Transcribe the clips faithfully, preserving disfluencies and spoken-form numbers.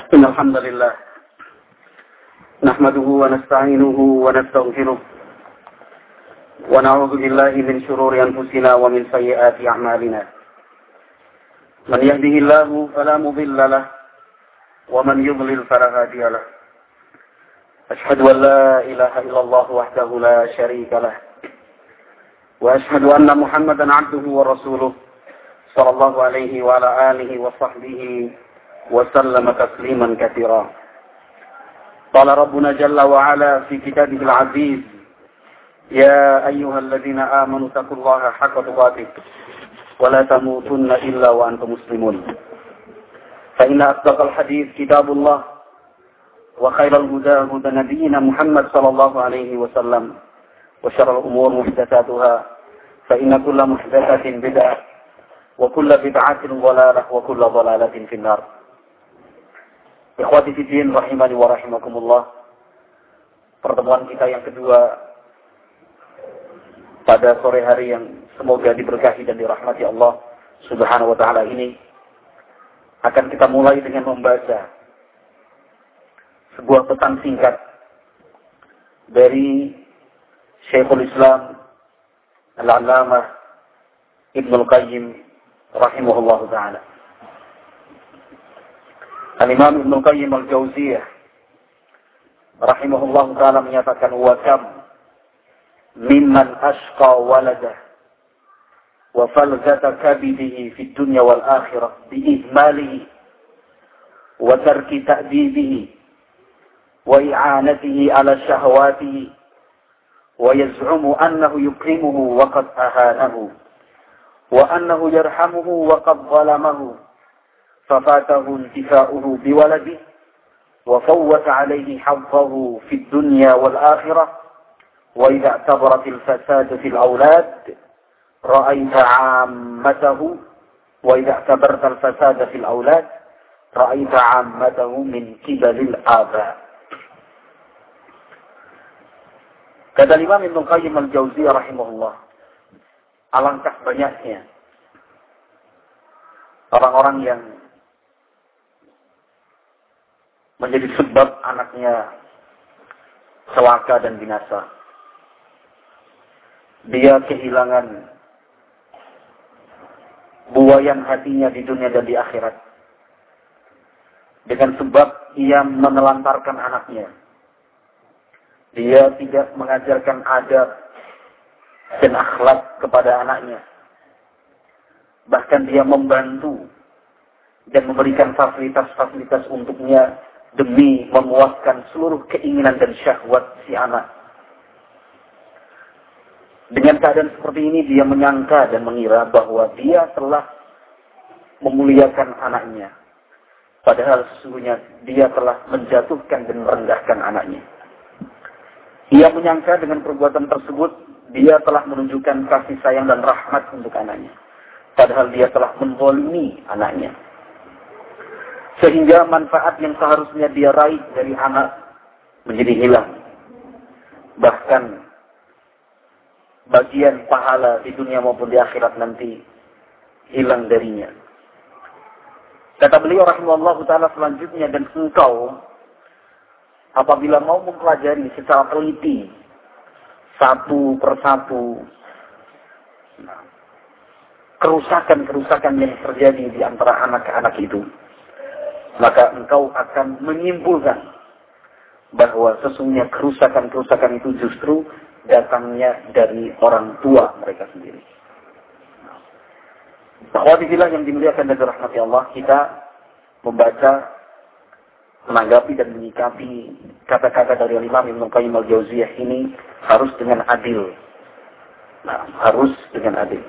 إن الحمد لله نحمده ونستعينه ونستغفره ونعوذ بالله من شرور أنفسنا ومن سيئات أعمالنا من يهده الله فلا مضل له ومن يضلل فلا هادي له أشهد أن لا إله إلا الله وحده لا شريك له وأشهد أن محمدا عبده ورسوله صلى الله عليه وعلى آله وصحبه وسلم تسليما كثيرا. قال ربنا جل وعلا في كتابه العزيز يا أيها الذين آمنوا اتقوا الله حق تقاته ولا تموتن إلا وأنتم مسلمون فإن أصدق الحديث كتاب الله وخير الهدى هدى نبينا محمد صلى الله عليه وسلم وشر الأمور محدثاتها فإن كل محدثة بدعة وكل بدعة ضلالة وكل ضلالة في النار. Ikhwati fiddin rahimani wa rahimakumullah. Pertemuan kita yang kedua pada sore hari yang semoga diberkahi dan dirahmati Allah Subhanahu wa taala ini akan kita mulai dengan membaca sebuah pesan singkat dari Syekhul Islam Al-Allamah Ibnul Qayyim rahimahullahu taala. Al-Imam Ibnul Qayyim Al-Jauziyah rahimahullahu taala menyatakan wa kam mimman ashqa waladah wa falzata kabidihi fid dunya wal akhirah bi ihmalihi wa tarki ta'dibihi wa i'anatihi ala syahawatihi wa yaz'umu annahu yukrimuhu wa qad ahanahu wa annahu yarhamuhu wa qad zalamahu ففاته انتفاؤه بولده وفوت عليه حظه في الدنيا والآخرة وإذا اعتبرت الفساد في الأولاد رأيت عامته وإذا اعتبرت الفساد في الأولاد رأيت عامته من قبل الآباء. Kata Imam Ibnul Qayyim Al-Jauziyah rahimahullah, alangkah banyaknya orang-orang yang menjadi sebab anaknya celaka dan binasa. Dia kehilangan buayan hatinya di dunia dan di akhirat. Dengan sebab ia menelantarkan anaknya. Dia tidak mengajarkan adab dan akhlak kepada anaknya. Bahkan dia membantu dan memberikan fasilitas-fasilitas untuknya demi memuaskan seluruh keinginan dan syahwat si anak. Dengan keadaan seperti ini dia menyangka dan mengira bahwa dia telah memuliakan anaknya. Padahal sesungguhnya dia telah menjatuhkan dan merendahkan anaknya. Ia menyangka dengan perbuatan tersebut dia telah menunjukkan kasih sayang dan rahmat untuk anaknya. Padahal dia telah menzalimi anaknya. Sehingga manfaat yang seharusnya dia raih dari anak menjadi hilang. Bahkan bagian pahala di dunia maupun di akhirat nanti hilang darinya. Kata beliau rahimahullah ta'ala selanjutnya, dan engkau apabila mau mempelajari secara teliti satu persatu kerusakan-kerusakan yang terjadi di antara anak-anak itu, maka engkau akan menyimpulkan bahwa sesungguhnya kerusakan-kerusakan itu justru datangnya dari orang tua mereka sendiri. Akhwatibillah yang dimuliakan dan dirahmati Allah, kita membaca, menanggapi dan menyikapi kata-kata dari Imam Ibnul Qayyim Al-Jauziyah ini harus dengan adil. Nah, harus dengan adil.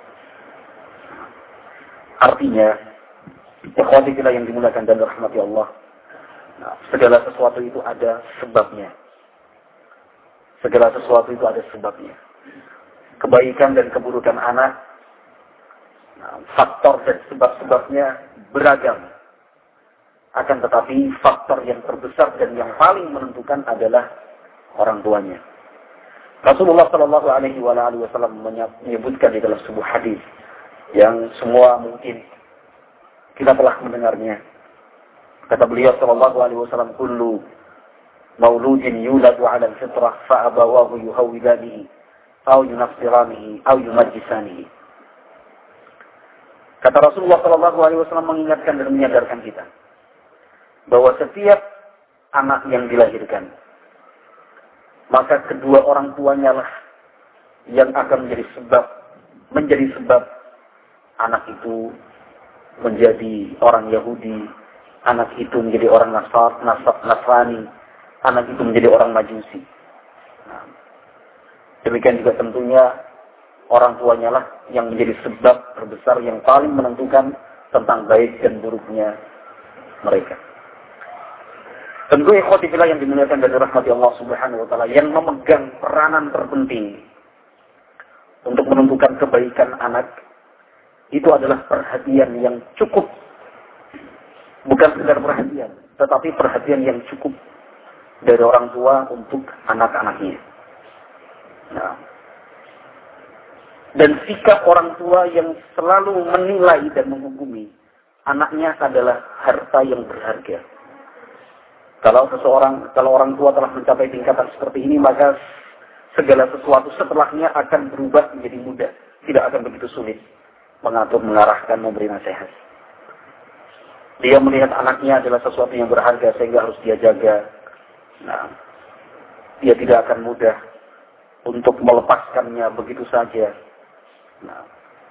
Artinya, ikhwatillah yang dimuliakan dan dirahmati Allah, nah, segala sesuatu itu ada sebabnya. Segala sesuatu itu ada sebabnya. Kebaikan dan keburukan anak, nah, faktor dan sebab-sebabnya beragam. Akan tetapi faktor yang terbesar dan yang paling menentukan adalah orang tuanya. Rasulullah Shallallahu Alaihi Wasallam menyebutkan di dalam sebuah hadis yang semua mungkin kita telah mendengarnya. Kata beliau sallallahu alaihi wasallam, kullu mauludin yuladu 'ala al-fitrah fa abawahu yuhawwidanihi aw yunassiranihi aw yumajjisanihi. Kata Rasulullah sallallahu alaihi wasallam mengingatkan dan menyadarkan kita bahwa setiap anak yang dilahirkan, maka kedua orang tuanya lah yang akan menjadi sebab menjadi sebab anak itu menjadi orang Yahudi, anak itu menjadi orang Nasar, Nasar, Nasrani, anak itu menjadi orang Majusi. Nah, demikian juga tentunya orang tuanya lah yang menjadi sebab terbesar yang paling menentukan tentang baik dan buruknya mereka. Tentu ikhwati fillah yang dimuliakan dari rahmati Allah Subhanahu wa taala, yang memegang peranan terpenting untuk menentukan kebaikan anak itu adalah perhatian yang cukup. Bukan sekedar perhatian, tetapi perhatian yang cukup dari orang tua untuk anak-anaknya. Nah, dan sikap orang tua yang selalu menilai dan menghukumi anaknya adalah harta yang berharga. Kalau seseorang, kalau orang tua telah mencapai tingkatan seperti ini, maka segala sesuatu setelahnya akan berubah menjadi mudah. Tidak akan begitu sulit mengatur, mengarahkan, memberi nasihat. Dia melihat anaknya adalah sesuatu yang berharga sehingga harus dia jaga. Nah, dia tidak akan mudah untuk melepaskannya begitu saja. Nah,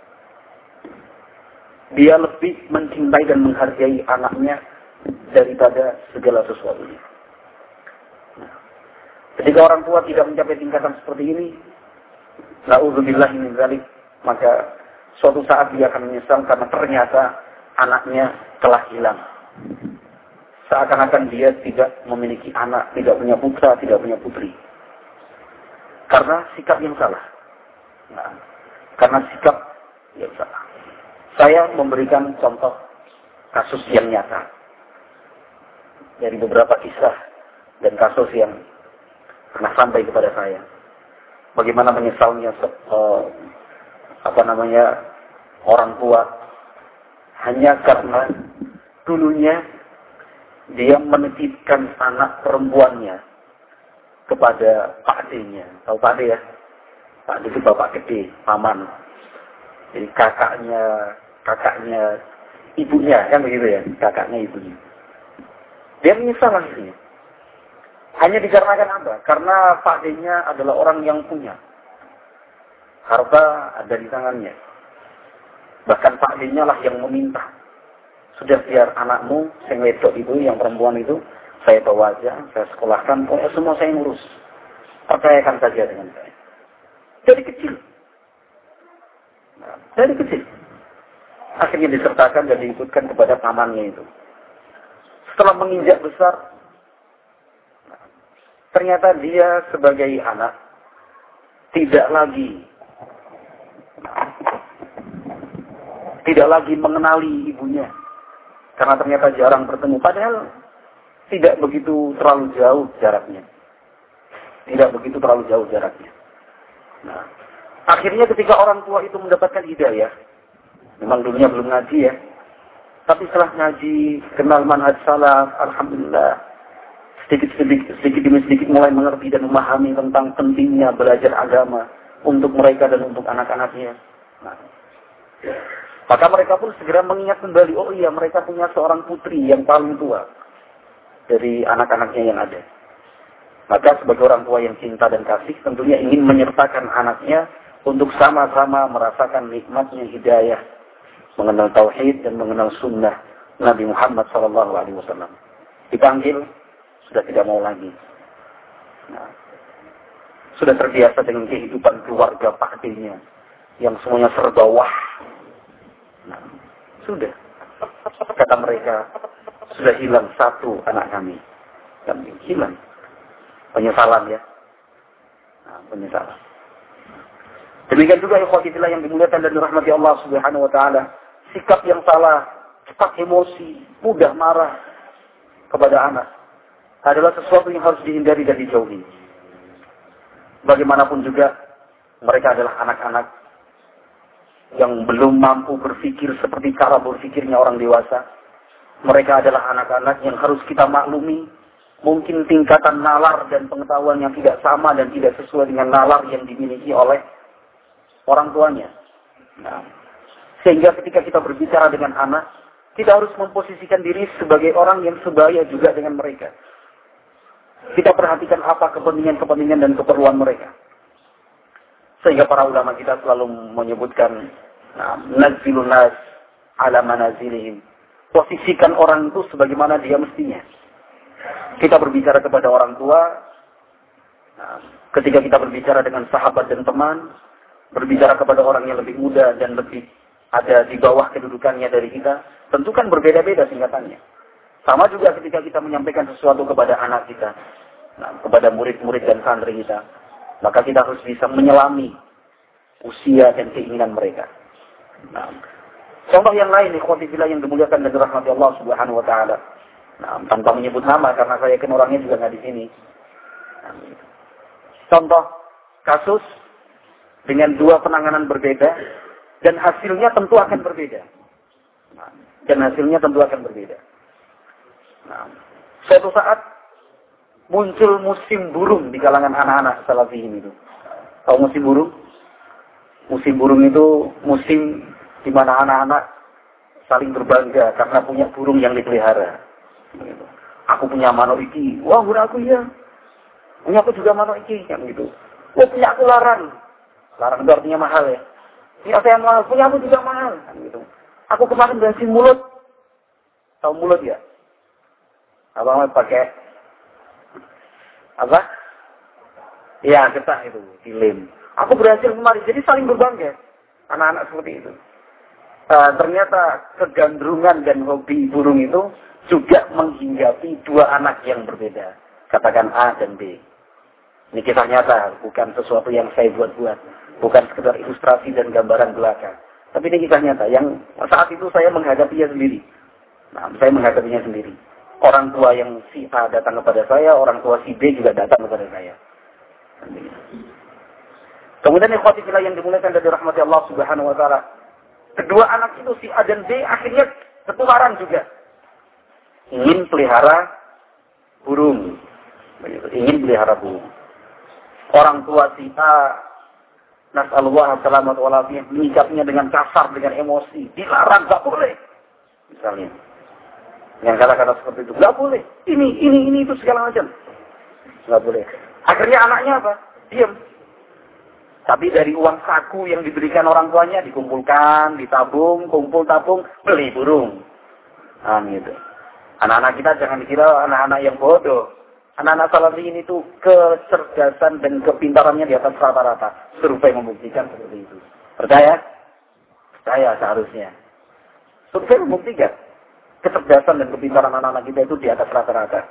dia lebih mencintai dan menghargai anaknya daripada segala sesuatunya. Nah, ketika orang tua tidak mencapai tingkatan seperti ini, na'udzubillahi min dzalik, maka suatu saat dia akan menyesal karena ternyata anaknya telah hilang. Seakan-akan dia tidak memiliki anak, tidak punya putra, tidak punya putri. Karena sikap yang salah. Nah, karena sikap yang salah. Saya memberikan contoh kasus yang nyata dari beberapa kisah dan kasus yang pernah sampai kepada saya. Bagaimana menyesalnya uh, apa namanya orang tua hanya karena dulunya dia menitipkan anak perempuannya kepada Pak D-nya. Tahu Pak D ya? Pak D itu bapak gede, paman. Jadi kakaknya, kakaknya ibunya, kan begitu ya? Kakaknya ibunya. Dia menyesal akhirnya. Hanya dikarenakan apa? Karena Pak D-nya adalah orang yang punya harta ada di tangannya. Bahkan Pak D-nya lah yang meminta. Sudah biar anakmu, yang wedok itu, yang perempuan itu, saya bawa aja, saya sekolahkan, pokoknya semua saya ngurus. Percayakan saja dengan saya. Dari kecil. Nah, dari kecil. Akhirnya disertakan dan diikutkan kepada pamannya itu. Setelah menginjak besar, ternyata dia sebagai anak tidak lagi tidak lagi mengenali ibunya. Karena ternyata jarang bertemu. Padahal tidak begitu terlalu jauh jaraknya. Tidak begitu terlalu jauh jaraknya. Nah, akhirnya ketika orang tua itu mendapatkan hidayah, memang dulunya belum ngaji ya, tapi setelah ngaji, kenal manhaj salaf, alhamdulillah, sedikit-sedikit, sedikit demi sedikit mulai mengerti dan memahami tentang pentingnya belajar agama untuk mereka dan untuk anak-anaknya. Nah, maka mereka pun segera mengingat kembali, oh iya mereka punya seorang putri yang paling tua dari anak-anaknya yang ada. Maka sebagai orang tua yang cinta dan kasih, tentunya ingin menyertakan anaknya untuk sama-sama merasakan nikmatnya hidayah, mengenal tauhid dan mengenal sunnah Nabi Muhammad sallallahu alaihi wasallam. Dipanggil, sudah tidak mau lagi. Nah, sudah terbiasa dengan kehidupan keluarga Pak D-nya yang semuanya serba wah. Nah, sudah. Kata mereka, sudah hilang satu anak kami. Kami hilang. Penyesalan ya. Nah, penyesalan. Demikian juga ikhwati fillah yang dimuliakan dan dirahmati Allah Subhanahu wa taala. Sikap yang salah, cepat emosi, mudah marah kepada anak adalah sesuatu yang harus dihindari dan dijauhi. Bagaimanapun juga mereka adalah anak-anak yang belum mampu berpikir seperti cara berpikirnya orang dewasa. Mereka adalah anak-anak yang harus kita maklumi. Mungkin tingkatan nalar dan pengetahuan yang tidak sama dan tidak sesuai dengan nalar yang dimiliki oleh orang tuanya. Nah, sehingga ketika kita berbicara dengan anak, kita harus memposisikan diri sebagai orang yang sebaya juga dengan mereka. Kita perhatikan apa kepentingan-kepentingan dan keperluan mereka. Sehingga para ulama kita selalu menyebutkan, nah, nazilun nas ala manazilihim. Posisikan orang itu sebagaimana dia mestinya. Kita berbicara kepada orang tua, nah, ketika kita berbicara dengan sahabat dan teman, berbicara kepada orang yang lebih muda dan lebih ada di bawah kedudukannya dari kita, tentu kan berbeda-beda tingkatannya. Sama juga ketika kita menyampaikan sesuatu kepada anak kita, nah, kepada murid-murid dan santri kita, maka kita harus bisa menyelami usia dan keinginan mereka. Nah, contoh yang lain, ikhwati fillah yang dimuliakan dan dirahmati Allah Subhanahu wa taala. Nah, tanpa menyebut nama karena saya yakin orangnya juga nggak di sini. Nah, contoh kasus dengan dua penanganan berbeda dan hasilnya tentu akan berbeda. Nah, dan hasilnya tentu akan berbeda. Nah, suatu saat muncul musim burung di kalangan anak-anak salafiyin itu. Tahu musim burung? Musim burung itu musim di mana anak-anak saling berbangga karena punya burung yang dipelihara. Aku punya manuk iki, wah udah aku ya. Punya aku juga manuk iki, kan gitu. Wah punya aku larang, larang itu artinya mahal ya. Punya saya mahal, punya aku juga mahal, kan gitu. Aku kemarin bensin mulut, tahu mulut ya? Abang pakai apa? Ya getah itu, dilem. Aku berhasil kemarin, jadi saling berbangga. Anak-anak seperti itu. Uh, ternyata kegandrungan dan hobi burung itu juga menghinggapi dua anak yang berbeda. Katakan A dan B. Ini kisah nyata, bukan sesuatu yang saya buat-buat. Bukan sekedar ilustrasi dan gambaran belaka. Tapi ini kisah nyata, yang saat itu saya menghadapinya sendiri. Nah, saya menghadapinya sendiri. Orang tua yang si A datang kepada saya, orang tua si B juga datang kepada saya. Kemudian ikhwati fillah yang dimuliakan dari rahmati Allah Subhanahu wa taala. Kedua anak itu si A dan B akhirnya ketularan juga. Ingin pelihara burung. Ingin pelihara burung. Orang tua si A, nas'alullah salamat walafiyah, menyikapnya dengan kasar, dengan emosi. Dilarang, gak boleh. Misalnya. Yang kata-kata seperti itu, gak boleh. Ini, ini, ini, itu segala macam. Gak boleh. Akhirnya anaknya apa? Diam. Tapi dari uang saku yang diberikan orang tuanya, dikumpulkan, ditabung, kumpul tabung, beli burung. Nah, gitu. Anak-anak kita jangan dikira anak-anak yang bodoh. Anak-anak salafiyin itu kecerdasan dan kepintarannya di atas rata-rata. Survei membuktikan seperti itu. Percaya? Percaya seharusnya. Survei membuktikan kecerdasan dan kepintaran anak-anak kita itu di atas rata-rata.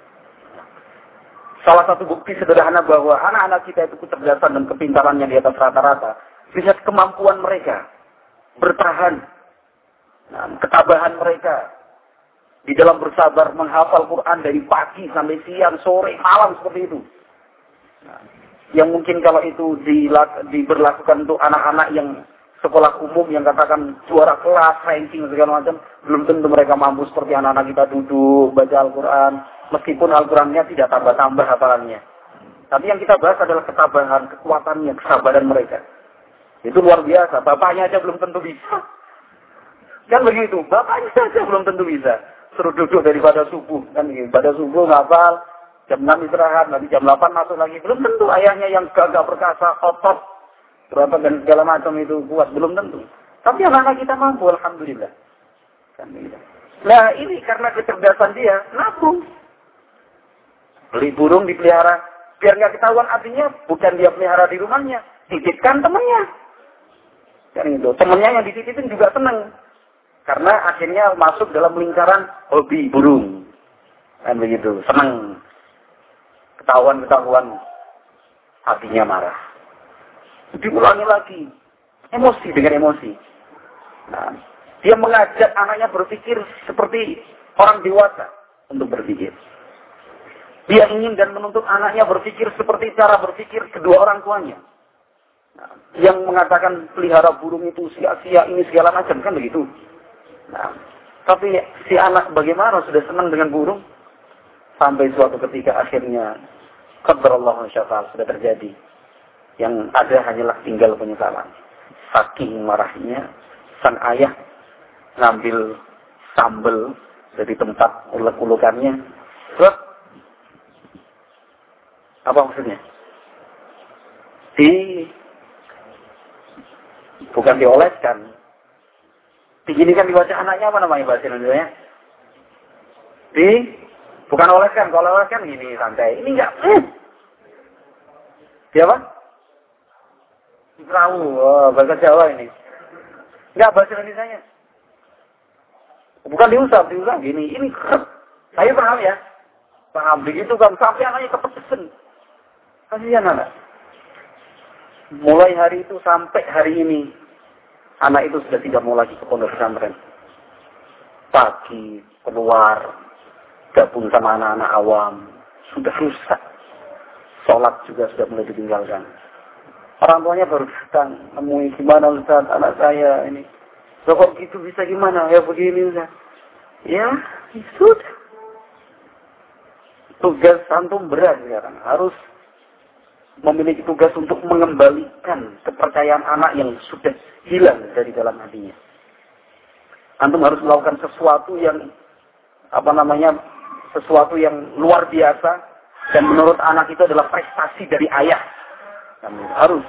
Salah satu bukti sederhana bahwa anak-anak kita itu kecerdasan dan kepintarannya di atas rata-rata. Lihat kemampuan mereka bertahan. Nah, ketabahan mereka di dalam bersabar menghafal Quran dari pagi sampai siang, sore, malam seperti itu. Nah, yang mungkin kalau itu diberlakukan untuk anak-anak yang sekolah umum yang katakan juara kelas, ranking segala macam, belum tentu mereka mampu seperti anak-anak kita duduk, baca Al-Quran, meskipun Al-Qurannya tidak tambah-tambah hafalannya. Tapi yang kita bahas adalah ketabahan, kekuatannya, kesabaran mereka. Itu luar biasa, bapaknya aja belum tentu bisa. Kan begitu, bapaknya aja belum tentu bisa. Suruh duduk daripada subuh, kan gitu. Pada subuh ngapal, jam enam istirahat, nanti jam delapan masuk lagi. Belum tentu ayahnya yang gagah perkasa, otot, berapa dan segala macam itu kuat, belum tentu. Tapi anak-anak kita mampu, alhamdulillah. Kan gitu. Nah ini karena kecerdasan dia, nabung. Beli burung dipelihara, biar nggak ketahuan artinya bukan dia pelihara di rumahnya, titipkan temannya. Kan gitu. Temannya yang dititipin juga senang. Karena akhirnya masuk dalam lingkaran hobi burung. Kan begitu, senang. Ketahuan-ketahuan hatinya marah. Diulangi lagi. Emosi dengan emosi. Nah, dia mengajak anaknya berpikir seperti orang dewasa untuk berpikir. Dia ingin dan menuntut anaknya berpikir seperti cara berpikir kedua orang tuanya. Nah, yang mengatakan pelihara burung itu sia-sia ini segala macam, kan begitu. Nah, Tapi si anak bagaimana sudah senang dengan burung? Sampai suatu ketika akhirnya qadarullah masyaallah sudah terjadi. Yang ada hanyalah tinggal penyesalan. Saking marahnya, sang ayah ngambil sambal dari tempat ulek-ulukannya. Terus, apa maksudnya? Di, bukan dioleskan. Diginikan di wajah anaknya, apa namanya bahasa Indonesia? Di, bukan oleskan. Kalau oleskan gini, santai. Ini enggak. Hmm. Di apa? Perahu. Oh, bahasa Jawa ini. Enggak bahasa Indonesia-nya. Bukan diusap, diusap gini. Ini saya paham ya. Paham begitu kan sampai anaknya kepesen. Kasihan anak. Mulai hari itu sampai hari ini anak itu sudah tidak mau lagi ke pondok pesantren. Pagi keluar gabung sama anak-anak awam sudah rusak. Sholat juga sudah mulai ditinggalkan. Orang tuanya baru datang nemui gimana Ustaz anak saya ini. Loh kok gitu bisa gimana? Ya begini Ustaz. Ya, sudah. Tugas antum berat sekarang. Harus memiliki tugas untuk mengembalikan kepercayaan anak yang sudah hilang dari dalam hatinya. Antum harus melakukan sesuatu yang apa namanya? Sesuatu yang luar biasa dan menurut anak itu adalah prestasi dari ayah. Kamu harus.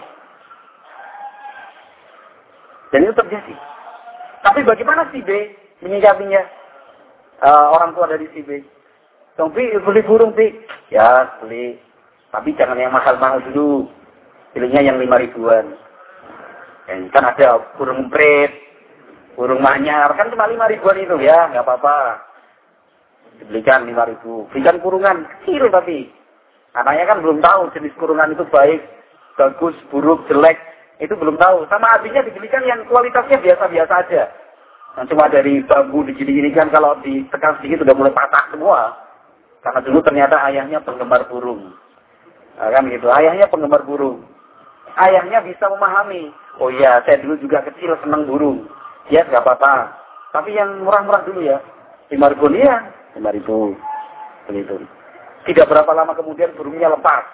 Dan itu terjadi. Tapi bagaimana si B menyikapinya? Uh, orang tua dari si B. Dong, Bi, beli burung, Bi. Ya, beli. Tapi jangan yang mahal-mahal dulu. Pilihnya yang lima ribuan. Dan kan ada burung emprit, burung manyar. Kan cuma lima ribuan itu ya, nggak apa-apa. Dibelikan lima ribu. Belikan kurungan kecil tapi. Anaknya kan belum tahu jenis kurungan itu baik, bagus, buruk, jelek. Itu belum tahu. Sama artinya dibelikan yang kualitasnya biasa-biasa aja. Yang cuma dari bambu digini-ginikan kalau ditekan sedikit udah mulai patah semua. Karena dulu ternyata ayahnya penggemar burung. Nah, kan gitu. Ayahnya penggemar burung. Ayahnya bisa memahami. Oh iya, saya dulu juga kecil senang burung. Ya, nggak apa-apa. Tapi yang murah-murah dulu ya. lima ribu ya. lima ribu. Begitu. Tidak berapa lama kemudian burungnya lepas.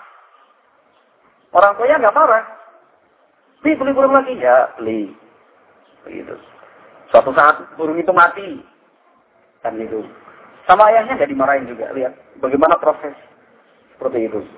Orang tuanya nggak marah. Beli, beli burung lagi. Ya, beli. Begitu. Suatu saat burung itu mati. Kan itu. Sama ayahnya nggak dimarahin juga. Lihat bagaimana proses seperti itu.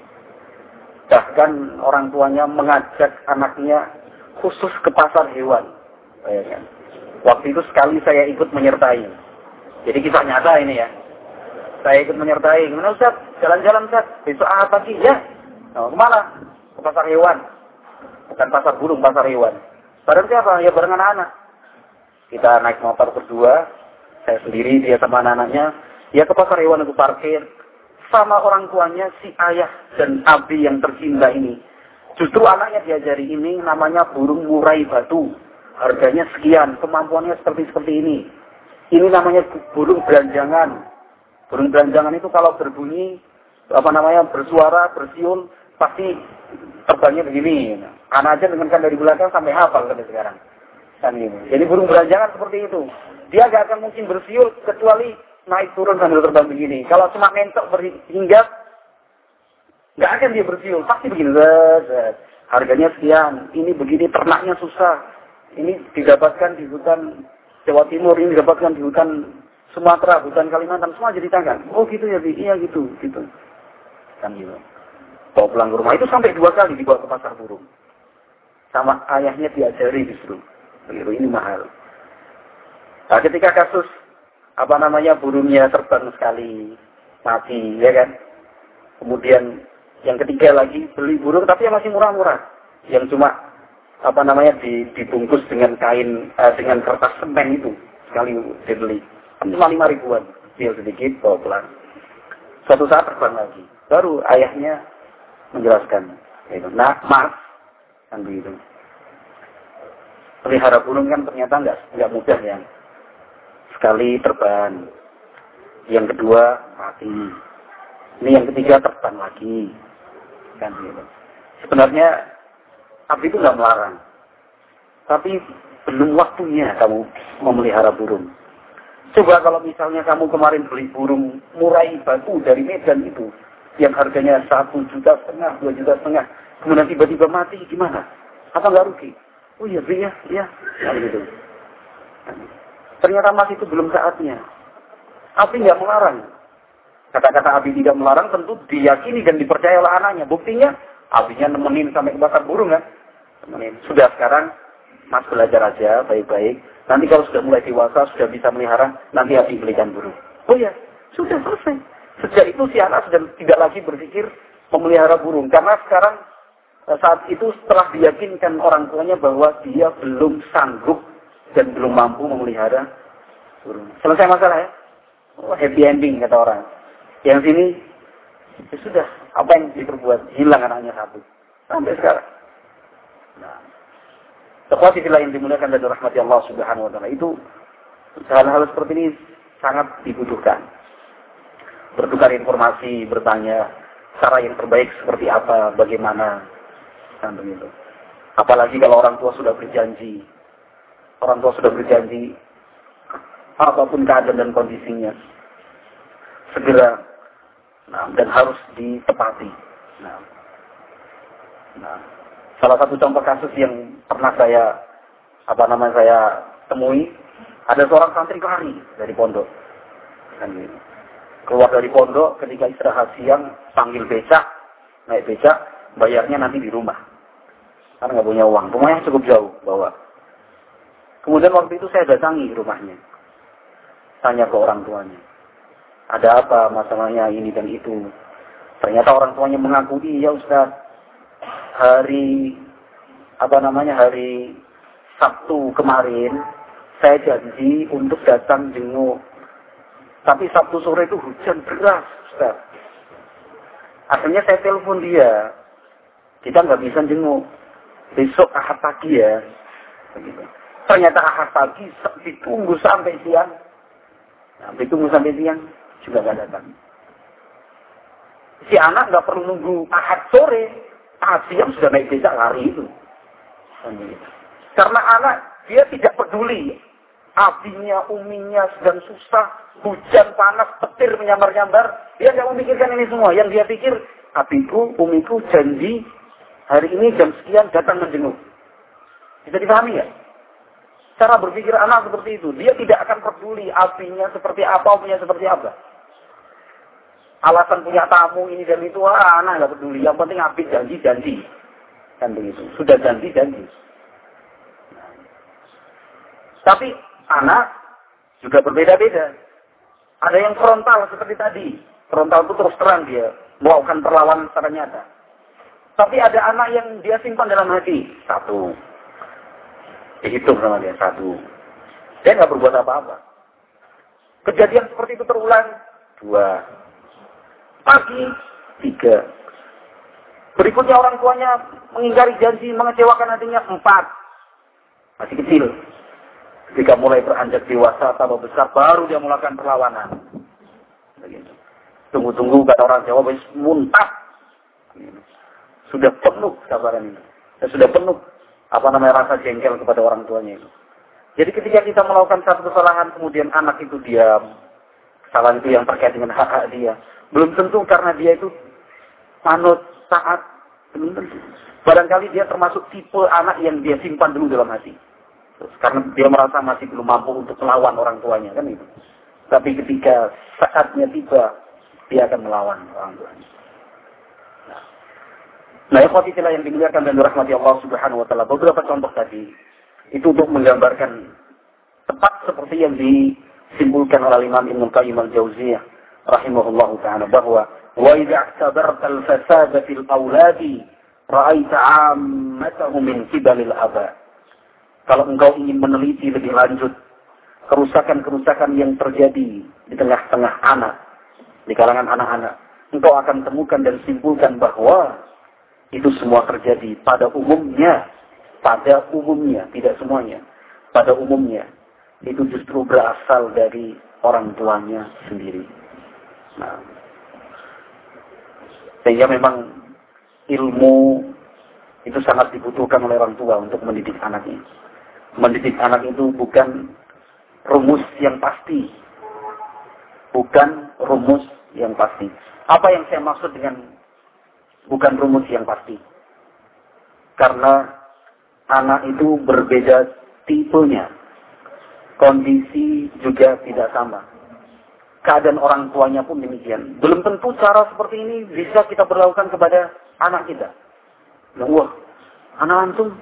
Bahkan orang tuanya mengajak anaknya khusus ke pasar hewan. Bayangkan. Waktu itu sekali saya ikut menyertai. Jadi kisah nyata ini ya. Saya ikut menyertai. Gimana Ustaz? Jalan-jalan Ustaz. Besok ahad pagi. Ya. Nah, kemana? Ke pasar hewan. Bukan pasar burung, pasar hewan. Bareng siapa? Ya bareng anak-anak. Kita naik motor berdua. Saya sendiri, dia sama anak-anaknya. Ya ke pasar hewan itu parkir. Sama orang tuanya si ayah dan abi yang tercinta ini. Justru anaknya diajari ini namanya burung murai batu. Harganya sekian, kemampuannya seperti-seperti ini. Ini namanya burung beranjangan. Burung beranjangan itu kalau berbunyi, apa namanya, bersuara, bersiul, pasti terbangnya begini. Anak aja dengarkan dari belakang sampai hafal sampai sekarang. Kan gitu. Jadi burung beranjangan seperti itu. Dia gak akan mungkin bersiul kecuali naik turun sambil terbang begini. Kalau cuma mentok berhinggap, nggak akan dia bersiul. Pasti begini. Harganya sekian. Ini begini, ternaknya susah. Ini didapatkan di hutan Jawa Timur. Ini didapatkan di hutan Sumatera, hutan Kalimantan. Semua jadi tangan. Oh gitu ya, Bi. Iya gitu. gitu. Kan gitu. Bawa pulang ke rumah. Itu sampai dua kali dibawa ke pasar burung. Sama ayahnya diajari justru. Begitu, ini mahal. Nah, ketika kasus apa namanya burungnya terbang sekali mati, ya kan? Kemudian yang ketiga lagi beli burung tapi yang masih murah-murah, yang cuma apa namanya dibungkus dengan kain eh, dengan kertas semen itu sekali dibeli, cuma lima ribuan, kecil sedikit bawa pulang. Suatu saat terbang lagi, baru ayahnya menjelaskan, gitu. Nah, mas, kan begitu. Pelihara burung kan ternyata nggak nggak mudah ya. Sekali terbang, yang kedua mati, ini yang ketiga terbang lagi, kan gitu. Sebenarnya Abi itu nggak melarang, tapi belum waktunya kamu memelihara burung. Coba kalau misalnya kamu kemarin beli burung murai batu dari Medan itu, yang harganya satu juta setengah, dua juta setengah, kemudian tiba-tiba mati, gimana? Apa nggak rugi? Oh iya, iya, iya, nah, gitu. Ternyata masih itu belum saatnya. Abi nggak melarang. Kata-kata Abi tidak melarang tentu diyakini dan dipercaya oleh anaknya. Buktinya, Abinya nemenin sampai kebakar burung kan? Nemenin. Sudah sekarang, Mas belajar aja baik-baik. Nanti kalau sudah mulai dewasa, sudah bisa melihara, nanti Abi belikan burung. Oh ya, sudah selesai. Sejak itu si anak sudah tidak lagi berpikir memelihara burung. Karena sekarang saat itu setelah diyakinkan orang tuanya bahwa dia belum sanggup dan belum mampu memelihara burung. Selesai masalah ya? Oh, happy ending kata orang. Yang sini, ya sudah, apa yang diperbuat? Hilang anaknya satu. Sampai sekarang. Nah, Ikhwati fillah yang dimuliakan dan dirahmati Allah Subhanahu wa taala, itu hal-hal seperti ini sangat dibutuhkan. Bertukar informasi, bertanya cara yang terbaik seperti apa, bagaimana, dan begitu. Apalagi kalau orang tua sudah berjanji, orang tua sudah berjanji apapun keadaan dan kondisinya, segera, nah, dan harus ditepati. Nah, nah. Salah satu contoh kasus yang pernah saya, apa namanya saya temui, ada seorang santri lari dari pondok. Dan keluar dari pondok ketika istirahat siang, panggil becak, naik becak, bayarnya nanti di rumah. Karena nggak punya uang, rumahnya cukup jauh bawa. Kemudian waktu itu saya datangi rumahnya, tanya ke orang tuanya, ada apa masalahnya ini dan itu. Ternyata orang tuanya mengaku, iya Ustaz, hari apa namanya hari Sabtu kemarin saya janji untuk datang jenguk, tapi Sabtu sore itu hujan deras, Ustaz. Akhirnya saya telepon dia, kita nggak bisa jenguk, besok Ahad pagi ya. Begitu. Ternyata Ahad pagi ditunggu sampai siang, nah, ditunggu sampai siang juga nggak datang. Si anak nggak perlu nunggu Ahad sore. Siang sudah naik becak lari itu. Karena anak, dia tidak peduli. Abinya, uminya sedang susah, hujan, panas, petir, menyambar-nyambar. Dia tidak memikirkan ini semua. Yang dia pikir, abiku, umiku janji hari ini jam sekian datang menjenguk. Bisa dipahami ya? Cara berpikir anak seperti itu. Dia tidak akan peduli abinya seperti apa, uminya seperti apa. Alasan punya tamu ini dan itu, ah, anak nggak peduli. Yang penting habis janji-janji. Kan begitu. Sudah janji-janji. Tapi anak juga berbeda-beda. Ada yang frontal seperti tadi. Frontal itu terus terang dia melakukan perlawanan secara nyata. Tapi ada anak yang dia simpan dalam hati. Satu. Dihitung sama dia. Satu. Dia nggak berbuat apa-apa. Kejadian seperti itu terulang. Dua. Pagi, tiga. Berikutnya orang tuanya mengingkari janji, mengecewakan hatinya, empat. Masih kecil. Ketika mulai beranjak dewasa atau besar, baru dia melakukan perlawanan. Begitu. Tunggu-tunggu, kata orang Jawa, muntah. Sudah penuh sabaran itu. Dan sudah penuh apa namanya rasa jengkel kepada orang tuanya itu. Jadi ketika kita melakukan satu kesalahan, kemudian anak itu diam. Kesalahan itu yang terkait dengan hak-hak dia. Belum tentu karena dia itu manut, taat. Belum tentu. Barangkali dia termasuk tipe anak yang dia simpan dulu dalam hati. Terus, karena dia merasa masih belum mampu untuk melawan orang tuanya. Kan itu. Tapi ketika saatnya tiba, dia akan melawan orang tuanya. Nah, ikhwatillah yang dimuliakan dan dirahmati Allah Subhanahu wa taala. Beberapa contoh tadi itu untuk menggambarkan tepat seperti yang disimpulkan oleh Imam Ibnu Qayyim al-Jauziyah rahimahullahu ta'ala, bahwa wa idza i'tabarta al-fasada fil auladi ra'aita 'ammatahu min qibalil aba. Kalau engkau ingin meneliti lebih lanjut kerusakan-kerusakan yang terjadi di tengah-tengah anak, di kalangan anak-anak, engkau akan temukan dan simpulkan bahwa itu semua terjadi pada umumnya, pada umumnya, tidak semuanya, pada umumnya itu justru berasal dari orang tuanya sendiri. Nah, sehingga memang ilmu itu sangat dibutuhkan oleh orang tua untuk mendidik anaknya. Mendidik anak itu bukan rumus yang pasti. Bukan rumus yang pasti. Apa yang saya maksud dengan bukan rumus yang pasti? Karena anak itu berbeda tipenya. Kondisi juga tidak sama. Keadaan orang tuanya pun demikian. Belum tentu cara seperti ini bisa kita berlakukan kepada anak kita. Nah, wah, anak antum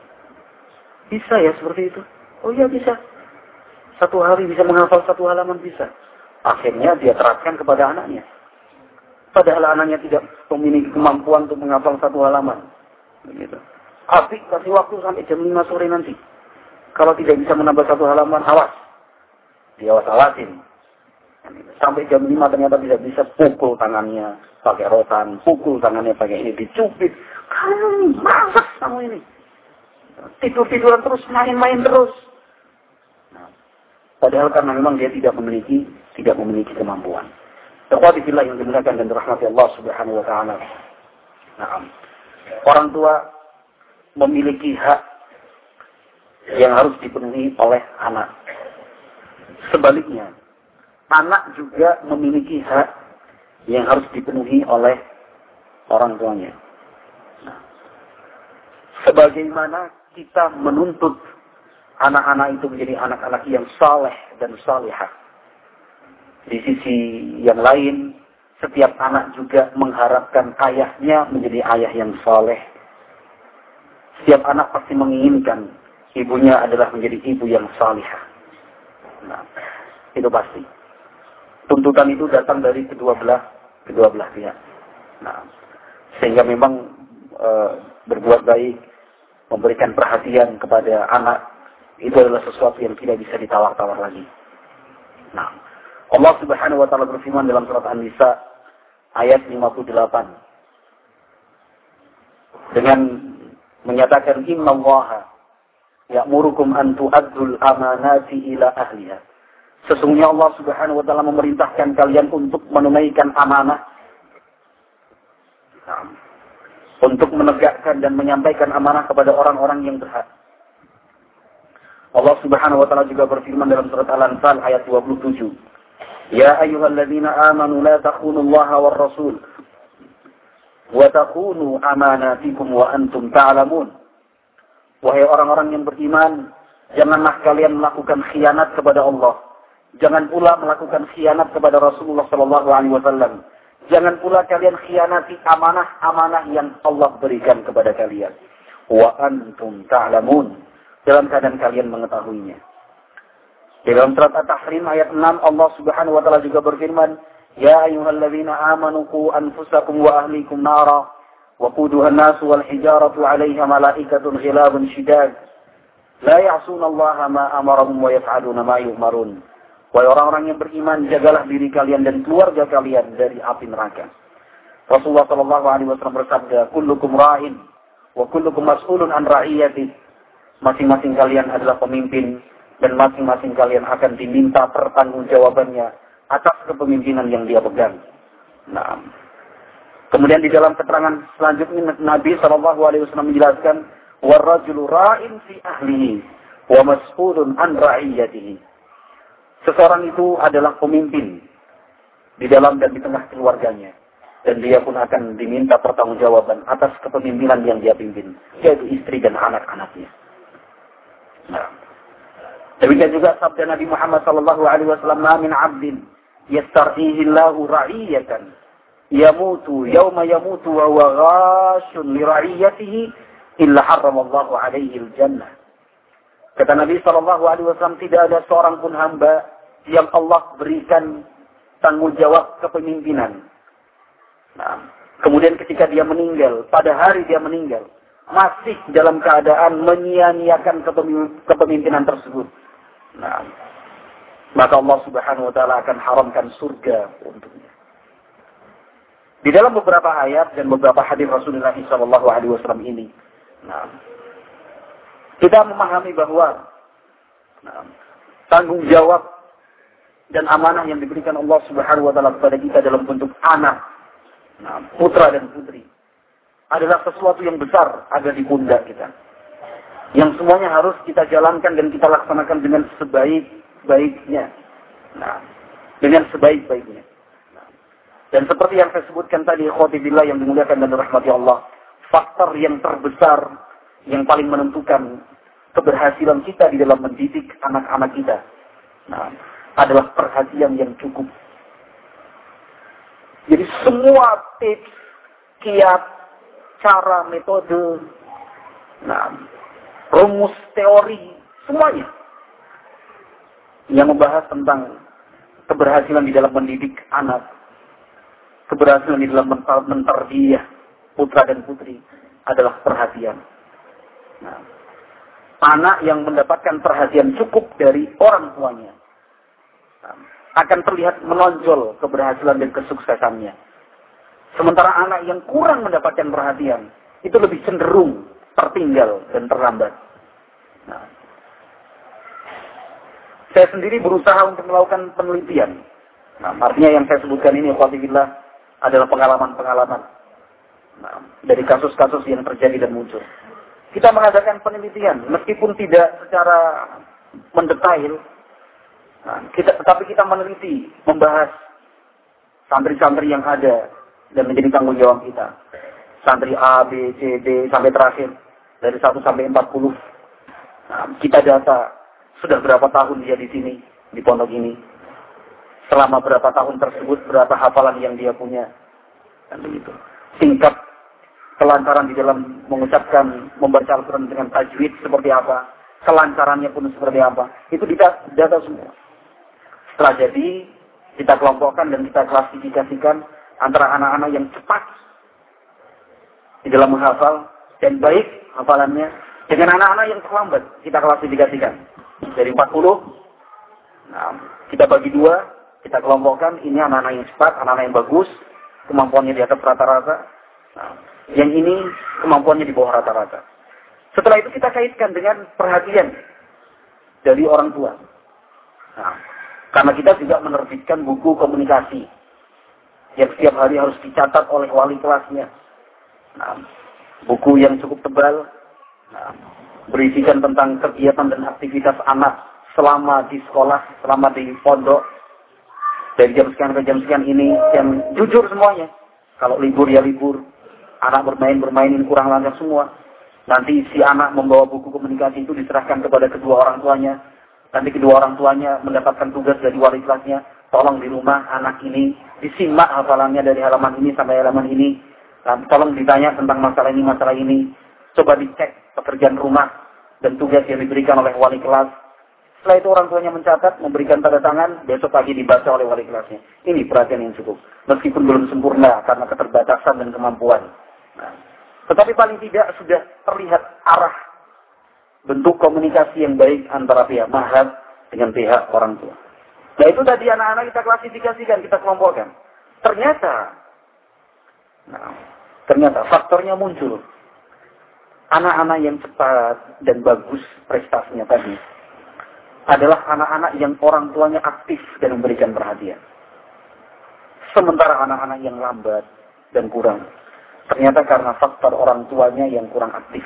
bisa ya seperti itu? Oh iya bisa. Satu hari bisa menghafal satu halaman bisa. Akhirnya dia terapkan kepada anaknya. Padahal anaknya tidak memiliki kemampuan untuk menghafal satu halaman. Begitu. Abi kasih waktu sampai jam lima sore nanti. Kalau tidak bisa menambah satu halaman, awas. Dia awas-awasin. Sampai jam lima ternyata tidak bisa, pukul tangannya pakai rotan, pukul tangannya pakai ini, dicubit. Kamu malas kamu ini. Tidur-tiduran terus, main-main terus. Nah, padahal karena memang dia tidak memiliki tidak memiliki kemampuan. Ikhwati fillah yang dimuliakan dan dirahmati Allah Subhanahu wa taala. Nah, orang tua memiliki hak yang harus dipenuhi oleh anak. Sebaliknya, anak juga memiliki hak yang harus dipenuhi oleh orang tuanya. Nah, sebagaimana kita menuntut anak-anak itu menjadi anak-anak yang saleh dan salihah. Di sisi yang lain, setiap anak juga mengharapkan ayahnya menjadi ayah yang saleh. Setiap anak pasti menginginkan ibunya adalah menjadi ibu yang salihah. Nah, itu pasti. Tuntutan itu datang dari kedua belah kedua belah pihak. Nah, sehingga memang e, berbuat baik, memberikan perhatian kepada anak itu adalah sesuatu yang tidak bisa ditawar-tawar lagi. Nah, Allah Subhanahu wa taala berfirman dalam surat An-Nisa ayat lima puluh delapan dengan menyatakan innallaha ya'murukum an tu'addul amanati ila ahliha. Sesungguhnya Allah Subhanahu wa taala memerintahkan kalian untuk menunaikan amanah, nah, untuk menegakkan dan menyampaikan amanah kepada orang-orang yang berhak. Allah Subhanahu wa taala juga berfirman dalam surat Al-Anfal ayat dua puluh tujuh. Ya ayyuhalladzina amanu la takhunullaha war rasul wa takhunu amanatikum wa antum ta'lamun. Wahai orang-orang yang beriman, janganlah kalian melakukan khianat kepada Allah. Jangan pula melakukan khianat kepada Rasulullah sallallahu alaihi wasallam. Jangan pula kalian khianati amanah-amanah yang Allah berikan kepada kalian. Wa antum ta'lamun. Dalam keadaan kalian mengetahuinya. Di dalam surat At-Tahrim ayat enam Allah Subhanahu wa taala juga berfirman, "Ya ayyuhalladzina amanu qu anfusakum wa ahlikum nara wa quduha an-nasu wal hijaratu 'alaiha malaikatun ghilabun shidad la ya'sunallaha ma amarahum wa yaf'aluna ma yu'marun." Wahai orang-orang yang beriman, jagalah diri kalian dan keluarga kalian dari api neraka. Rasulullah sallallahu alaihi wasallam bersabda, "Kullukum ra'in wa kullukum mas'ulun an ra'iyatihi." Masing-masing kalian adalah pemimpin dan masing-masing kalian akan diminta pertanggungjawabannya atas kepemimpinan yang dia pegang. Nah, kemudian di dalam keterangan selanjutnya Nabi shallallahu alaihi wasallam menjelaskan, "Warrajulu ra'in fi ahlihi wa mas'ulun an ra'iyatihi." Seseorang itu adalah pemimpin di dalam dan di tengah keluarganya, dan dia pun akan diminta pertanggungjawaban atas kepemimpinan yang dia pimpin, yaitu istri dan anak-anaknya. Nah, demikian juga sabda Nabi Muhammad sallallahu alaihi wasallam, "Ma min 'abdin yastar'ihi Allahu ra'iyatan yamutu yawma yamutu wa huwa ghashun li ra'iyatihi illa harramallahu 'alaihi al-jannah." Kata Nabi sallallahu alaihi wasallam, tidak ada seorang pun hamba yang Allah berikan tanggung jawab kepemimpinan. Nah, kemudian ketika dia meninggal, pada hari dia meninggal, masih dalam keadaan menyia-nyiakan kepemimpinan tersebut. Nah, maka Allah Subhanahu wa taala akan haramkan surga untuknya. Di dalam beberapa ayat dan beberapa hadis Rasulullah sallallahu alaihi wasallam ini, nah, kita memahami bahwa nah, tanggung jawab dan amanah yang diberikan Allah Subhanahu wa taala kepada kita dalam bentuk anak, nah, putra dan putri, adalah sesuatu yang besar ada di pundak kita. Yang semuanya harus kita jalankan dan kita laksanakan dengan sebaik sebaik-baiknya. Nah, dengan sebaik-baiknya. Nah, dan seperti yang saya sebutkan tadi, khotibillah yang dimuliakan dan dirahmati Allah, faktor yang terbesar, yang paling menentukan keberhasilan kita di dalam mendidik anak-anak kita, nah, adalah perhatian yang cukup. Jadi semua tips, kiat, cara, metode, nah, rumus, teori, semuanya yang membahas tentang keberhasilan di dalam mendidik anak, keberhasilan di dalam mentarbiyah putra dan putri adalah perhatian. Nah, anak yang mendapatkan perhatian cukup dari orang tuanya nah, akan terlihat menonjol keberhasilan dan kesuksesannya. Sementara anak yang kurang mendapatkan perhatian itu lebih cenderung tertinggal dan terlambat. Nah, saya sendiri berusaha untuk melakukan penelitian. Nah, artinya yang saya sebutkan ini, alhamdulillah, adalah pengalaman-pengalaman nah, dari kasus-kasus yang terjadi dan muncul. Kita mengadakan penelitian, meskipun tidak secara mendetail, nah, kita, tetapi kita meneliti, membahas santri-santri yang ada dan menjadi tanggung jawab kita. Santri A, B, C, D, sampai terakhir, dari satu sampai empat puluh. Nah, kita data sudah berapa tahun dia di sini, di pondok ini. Selama berapa tahun tersebut, berapa hafalan yang dia punya. Dan begitu. Tingkat kelancaran di dalam mengucapkan, membaca Al-Quran dengan tajwid seperti apa. Kelancarannya pun seperti apa. Itu kita data semua. Setelah jadi, kita kelompokkan dan kita klasifikasikan antara anak-anak yang cepat di dalam menghafal dan baik hafalannya dengan anak-anak yang terlambat. Kita klasifikasikan. Dari empat puluh, nah, kita bagi dua, kita kelompokkan, ini anak-anak yang cepat, anak-anak yang bagus, kemampuannya di atas rata-rata. Nah, yang ini kemampuannya di bawah rata-rata. Setelah itu kita kaitkan dengan perhatian dari orang tua. Nah, karena kita juga menerbitkan buku komunikasi yang setiap hari harus dicatat oleh wali kelasnya. Nah, buku yang cukup tebal, nah, berisikan tentang kegiatan dan aktivitas anak selama di sekolah, selama di pondok, dari jam sekian ke jam sekian ini, yang jujur semuanya. Kalau libur ya libur, anak bermain-bermain ini kurang lancar semua. Nanti si anak membawa buku komunikasi itu diserahkan kepada kedua orang tuanya. Nanti kedua orang tuanya mendapatkan tugas dari wali kelasnya, tolong di rumah anak ini disimak hafalannya dari halaman ini sampai halaman ini. Dan tolong ditanya tentang masalah ini, masalah ini. Coba dicek pekerjaan rumah dan tugas yang diberikan oleh wali kelas. Setelah itu orang tuanya mencatat, memberikan tanda tangan, besok pagi dibaca oleh wali kelasnya. Ini perhatian yang cukup. Meskipun belum sempurna karena keterbatasan dan kemampuan. Nah, tetapi paling tidak sudah terlihat arah bentuk komunikasi yang baik antara pihak mahad dengan pihak orang tua. Nah itu tadi anak-anak kita klasifikasikan, kita kelompokkan. Ternyata, nah, ternyata faktornya muncul. Anak-anak yang cepat dan bagus prestasinya tadi adalah anak-anak yang orang tuanya aktif dan memberikan perhatian. Sementara anak-anak yang lambat dan kurang, ternyata karena faktor orang tuanya yang kurang aktif.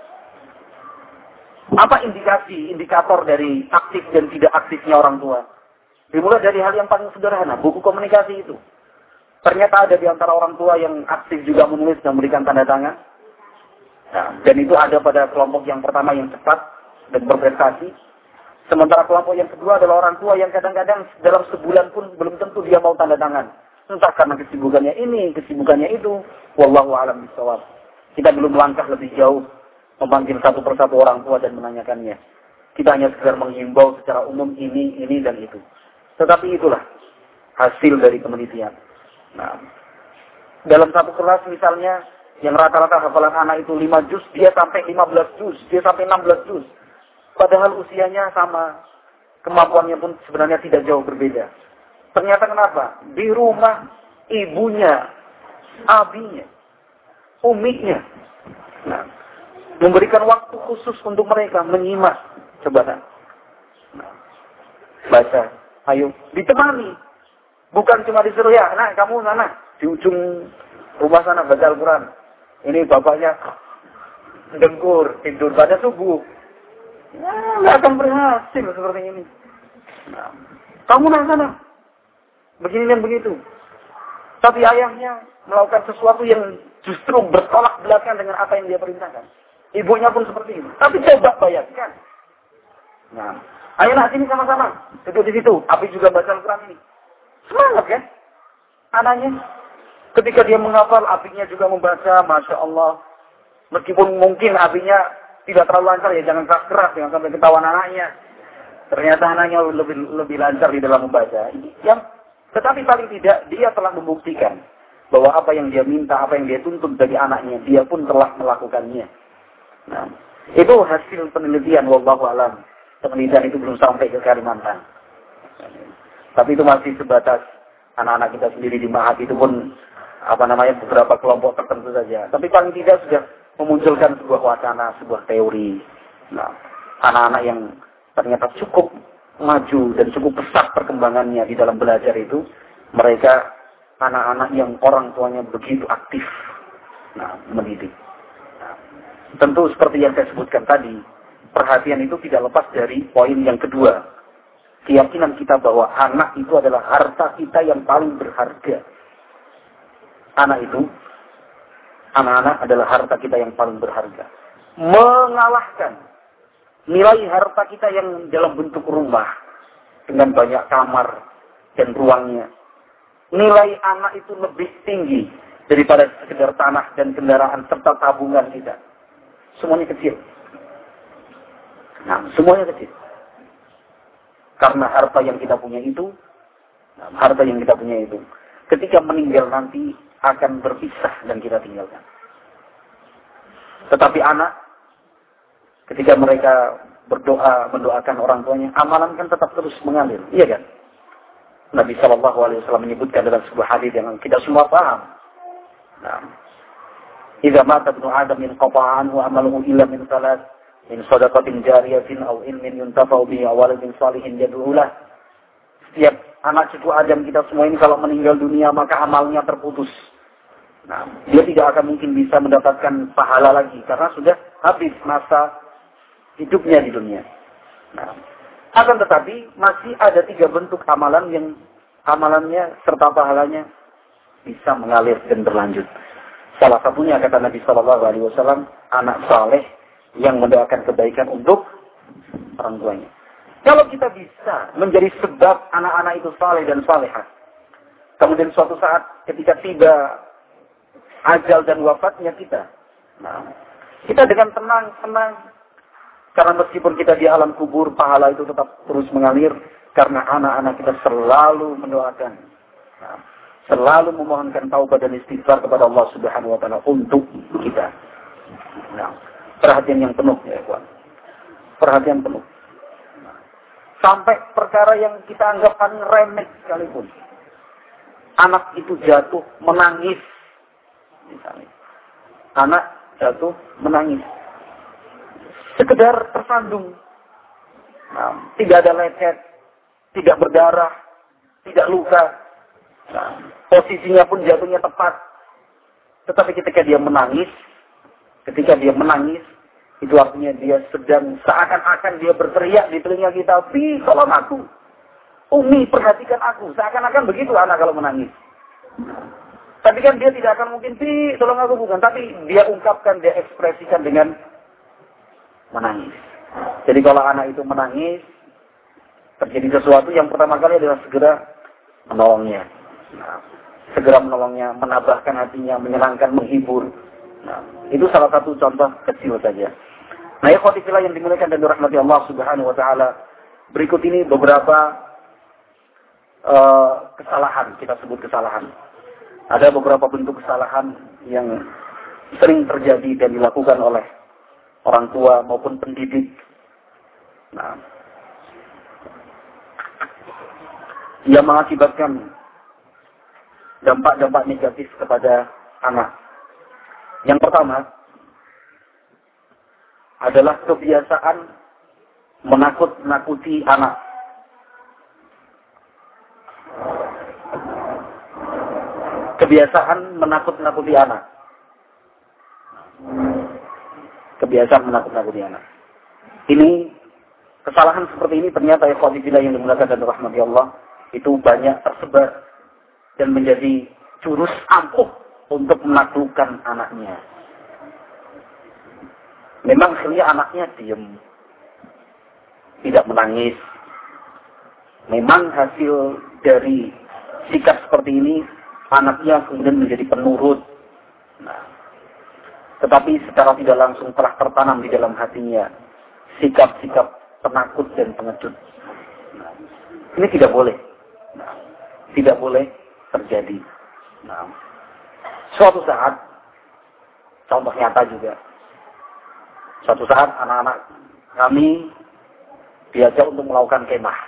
Apa indikasi, indikator dari aktif dan tidak aktifnya orang tua? Dimulai dari hal yang paling sederhana, buku komunikasi itu. Ternyata ada di antara orang tua yang aktif juga menulis dan memberikan tanda tangan. Nah, dan itu ada pada kelompok yang pertama yang cepat dan berprestasi. Sementara kelompok yang kedua adalah orang tua yang kadang-kadang dalam sebulan pun belum tentu dia mau tanda tangan. Entah karena kesibukannya ini, kesibukannya itu. Wallahu a'lam bishawab. Kita belum melangkah lebih jauh memanggil satu persatu orang tua dan menanyakannya. Kita hanya sekedar menghimbau secara umum ini, ini, dan itu. Tetapi itulah hasil dari penelitian. Nah, dalam satu kelas misalnya, yang rata-rata hafalan anak itu lima juz, dia sampai lima belas juz, dia sampai enam belas juz. Padahal usianya sama, kemampuannya pun sebenarnya tidak jauh berbeda. Ternyata kenapa? Di rumah ibunya, abinya, uminya, nah, memberikan waktu khusus untuk mereka menyimak. Coba nah, baca, ayo ditemani, bukan cuma disuruh ya, nah kamu sana di ujung rumah sana baca Al-Quran. Ini bapaknya dengkur, tidur pada subuh. Ya, nggak akan berhasil seperti ini. Nah, kamu nah sana, begini dan begitu. Tapi ayahnya melakukan sesuatu yang justru bertolak belakang dengan apa yang dia perintahkan. Ibunya pun seperti itu. Tapi coba bayangkan. Nah, ayo nak sini sama-sama. Duduk di situ. Abi juga baca Al-Quran ini. Semangat kan? Anaknya. Ketika dia menghafal, abinya juga membaca. Masya Allah. Meskipun mungkin abinya tidak terlalu lancar, ya jangan keras-keras. Jangan sampai ketahuan anaknya. Ternyata anaknya lebih lebih lancar di dalam membaca. Yang Tetapi paling tidak, dia telah membuktikan bahwa apa yang dia minta, apa yang dia tuntut dari anaknya, dia pun telah melakukannya. Nah, itu hasil penelitian, wallahu alam. Penelitian itu belum sampai ke Kalimantan. Tapi itu masih sebatas anak-anak kita sendiri di Mahat, itu pun apa namanya beberapa kelompok tertentu saja. Tapi paling tidak sudah memunculkan sebuah wacana, sebuah teori. Nah, anak-anak yang ternyata cukup maju dan cukup pesat perkembangannya di dalam belajar itu, mereka anak-anak yang orang tuanya begitu aktif, nah, mendidik. Nah, tentu seperti yang saya sebutkan tadi, perhatian itu tidak lepas dari poin yang kedua, keyakinan kita bahwa anak itu adalah harta kita yang paling berharga. Anak itu, anak-anak adalah harta kita yang paling berharga. Mengalahkan nilai harta kita yang dalam bentuk rumah dengan banyak kamar dan ruangnya. Nilai anak itu lebih tinggi daripada sekedar tanah dan kendaraan serta tabungan kita. Semuanya kecil. Nah, semuanya kecil. Karena harta yang kita punya itu, nah, harta yang kita punya itu, ketika meninggal nanti akan berpisah dan kita tinggalkan. Tetapi anak, ketika mereka berdoa, mendoakan orang tuanya, amalan kan tetap terus mengalir. Iya kan? Nabi shallallahu alaihi wasallam menyebutkan dalam sebuah hadis yang kita semua paham. Nah, "Idza mata ibnu Adam min qata'a anhu amaluhu illa min salat, min shadaqatin jariyatin aw ilmin yuntafa'u bihi aw waladin shalihin yad'u lahu." Setiap anak cucu Adam kita semua ini kalau meninggal dunia maka amalnya terputus. Nah, dia tidak akan mungkin bisa mendapatkan pahala lagi karena sudah habis masa hidupnya di dunia. Nah, akan tetapi masih ada tiga bentuk amalan yang amalannya serta pahalanya bisa mengalir dan berlanjut. Salah satunya kata Nabi Shallallahu Alaihi Wasallam, anak saleh yang mendoakan kebaikan untuk orang tuanya. Kalau kita bisa menjadi sebab anak-anak itu saleh dan salehah, kemudian suatu saat ketika tiba ajal dan wafatnya kita, nah, kita dengan tenang-tenang. Karena meskipun kita di alam kubur, pahala itu tetap terus mengalir. Karena anak-anak kita selalu mendoakan. Nah, selalu memohonkan taubat dan istighfar kepada Allah Subhanahu wa Ta'ala untuk kita. Nah, perhatian yang penuh ya kawan. Perhatian penuh. Nah, sampai perkara yang kita anggap paling remeh sekalipun. Anak itu jatuh menangis. Misalnya. Anak jatuh menangis. Sekedar tersandung. Nah, tidak ada lecet, tidak berdarah, tidak luka. Nah, posisinya pun jatuhnya tepat. Tetapi ketika dia menangis, ketika dia menangis, itu artinya dia sedang seakan-akan dia berteriak di telinga kita, "Pi, tolong aku. Umi, perhatikan aku." Seakan-akan begitu anak kalau menangis. Tapi kan dia tidak akan mungkin, "Pi, tolong aku," bukan. Tapi dia ungkapkan, dia ekspresikan dengan menangis. Jadi kalau anak itu menangis, terjadi sesuatu yang pertama kali adalah segera menolongnya. Nah, segera menolongnya, menambahkan hatinya, menyenangkan, menghibur. Nah, itu salah satu contoh kecil saja. Nah, ikhwati fillah yang dimuliakan dan dirahmati Allah Subhanahu wa Ta'ala, berikut ini beberapa uh, kesalahan, kita sebut kesalahan. Ada beberapa bentuk kesalahan yang sering terjadi dan dilakukan oleh orang tua maupun pendidik. Nah, yang mengakibatkan dampak-dampak negatif kepada anak. Yang pertama adalah kebiasaan menakut-nakuti anak. Kebiasaan menakut-nakuti anak. Kebiasaan menakut-nakuti anak. Ini kesalahan seperti ini ternyata ya khawatibillah yang dimuliakan dan rahmati Allah itu banyak tersebar dan menjadi jurus ampuh untuk menaklukkan anaknya. Memang akhirnya anaknya diam, tidak menangis. Memang hasil dari sikap seperti ini anaknya kemudian menjadi penurut. Nah, tetapi secara tidak langsung telah tertanam di dalam hatinya sikap-sikap penakut dan pengecut. Nah, ini tidak boleh. Nah, tidak boleh terjadi. Nah, suatu saat, contoh nyata juga, suatu saat anak-anak kami diajak untuk melakukan kemah.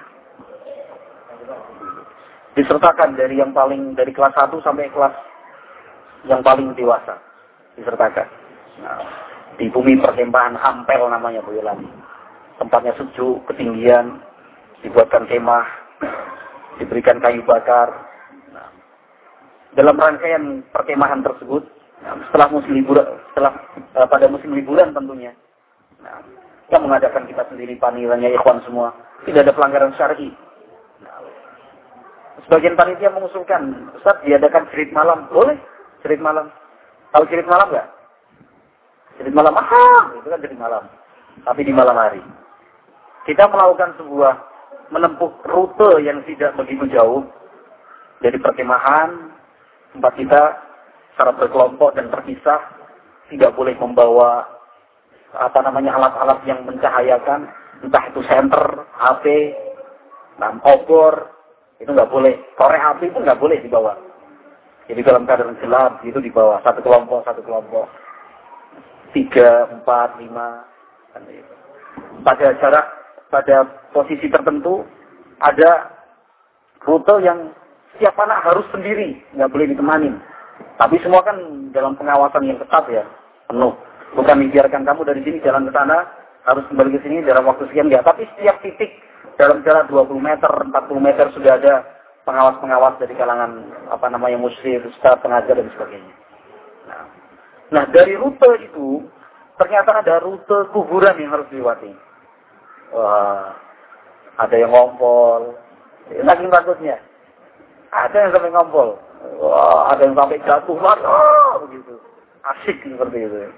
Disertakan dari yang paling dari kelas satu sampai kelas yang paling dewasa. Disertakan. Nah, di bumi perkemahan Ampel namanya Boyolali. Tempatnya sejuk, ketinggian, dibuatkan kemah, diberikan kayu bakar. Nah, dalam rangkaian perkemahan tersebut, nah, setelah musim liburan, setelah uh, pada musim liburan tentunya, nah, yang mengadakan kita sendiri panilannya ikhwan semua, tidak ada pelanggaran syar'i. Nah, sebagian panitia mengusulkan, Ustaz diadakan cerit malam, boleh cerit malam. Tahu cerit malam nggak? Cerit malam, ah, itu kan cerit malam, tapi di malam hari. Kita melakukan sebuah menempuh rute yang tidak begitu jauh dari perkemahan tempat kita secara berkelompok dan terpisah, tidak boleh membawa apa namanya alat-alat yang mencahayakan, entah itu senter, H P, nah, obor, itu nggak boleh. Korek api itu nggak boleh dibawa. Jadi dalam keadaan gelap itu dibawa satu kelompok satu kelompok, tiga, empat, lima, kan itu. Pada jarak pada posisi tertentu ada rute yang setiap anak harus sendiri, nggak boleh ditemani. Tapi semua kan dalam pengawasan yang ketat ya, penuh. Bukan dibiarkan kamu dari sini jalan ke sana, harus kembali ke sini dalam waktu sekian, enggak. Tapi setiap titik dalam jarak dua puluh meter, empat puluh meter sudah ada pengawas-pengawas dari kalangan apa namanya musyrif, ustaz, pengajar dan sebagainya. Nah, nah dari rute itu ternyata ada rute kuburan yang harus dilewati. Wah, ada yang ngompol, saking takutnya. Ada yang sampai ngompol, wah, ada yang sampai jatuh, wah, begitu. Asik seperti itu.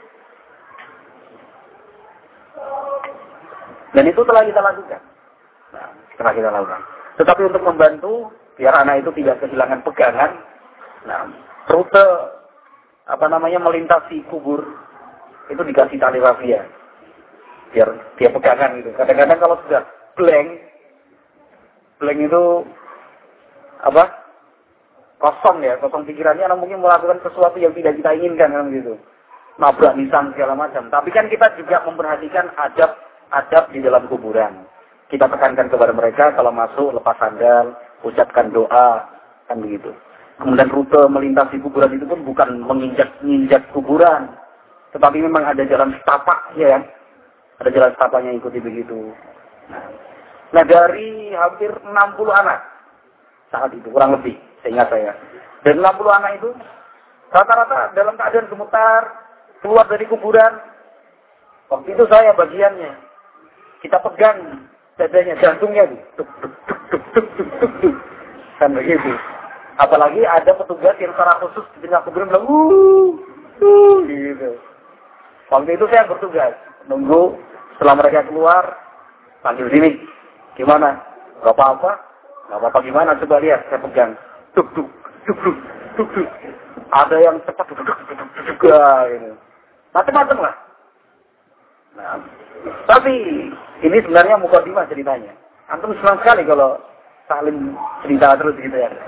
Dan itu telah kita lakukan. Nah, telah kita lakukan. Tetapi untuk membantu biar anak itu tidak kehilangan pegangan, nah, rute apa namanya melintasi kubur itu dikasih tali rafia. Biar dia pegangan gitu. Kadang-kadang kalau sudah blank, blank itu apa? Kosong ya, kosong pikirannya, anak mungkin melakukan sesuatu yang tidak kita inginkan kan gitu. Nabrak nisan segala macam. Tapi kan kita juga memperhatikan adab-adab di dalam kuburan. Kita tekankan kepada mereka kalau masuk lepas sandal, ucapkan doa, kan begitu. Kemudian rute melintasi kuburan itu pun bukan menginjak-injak kuburan, tetapi memang ada jalan setapak, ya kan? Ada jalan setapaknya ikuti begitu. Nah, dari hampir enam puluh anak saat itu, kurang lebih, seingat saya. Dan enam puluh anak itu rata-rata dalam keadaan gemetar, keluar dari kuburan. Waktu itu saya bagiannya. Kita pegang dadanya, jantungnya tuh. Tuk, tuk, tuk, tuk, tuk, tuk, tuk, tuk. Kan begitu. Apalagi ada petugas yang secara khusus di tengah kuburan bilang, uh, uh, gitu. Waktu itu saya bertugas. Nunggu setelah mereka keluar, panggil sini. Gimana? Gak apa-apa? Gak apa-apa gimana? Coba lihat, saya pegang. Tuk, tuk, tuk, tuk, tuk, tuk. Ada yang cepat, tuk, tuk, tuk, tuk, tuk, juga. Gitu. Macam-macam lah. Nah, tapi ini sebenarnya mukadimah ceritanya. Antum senang sekali kalau saling cerita terus gitu ya.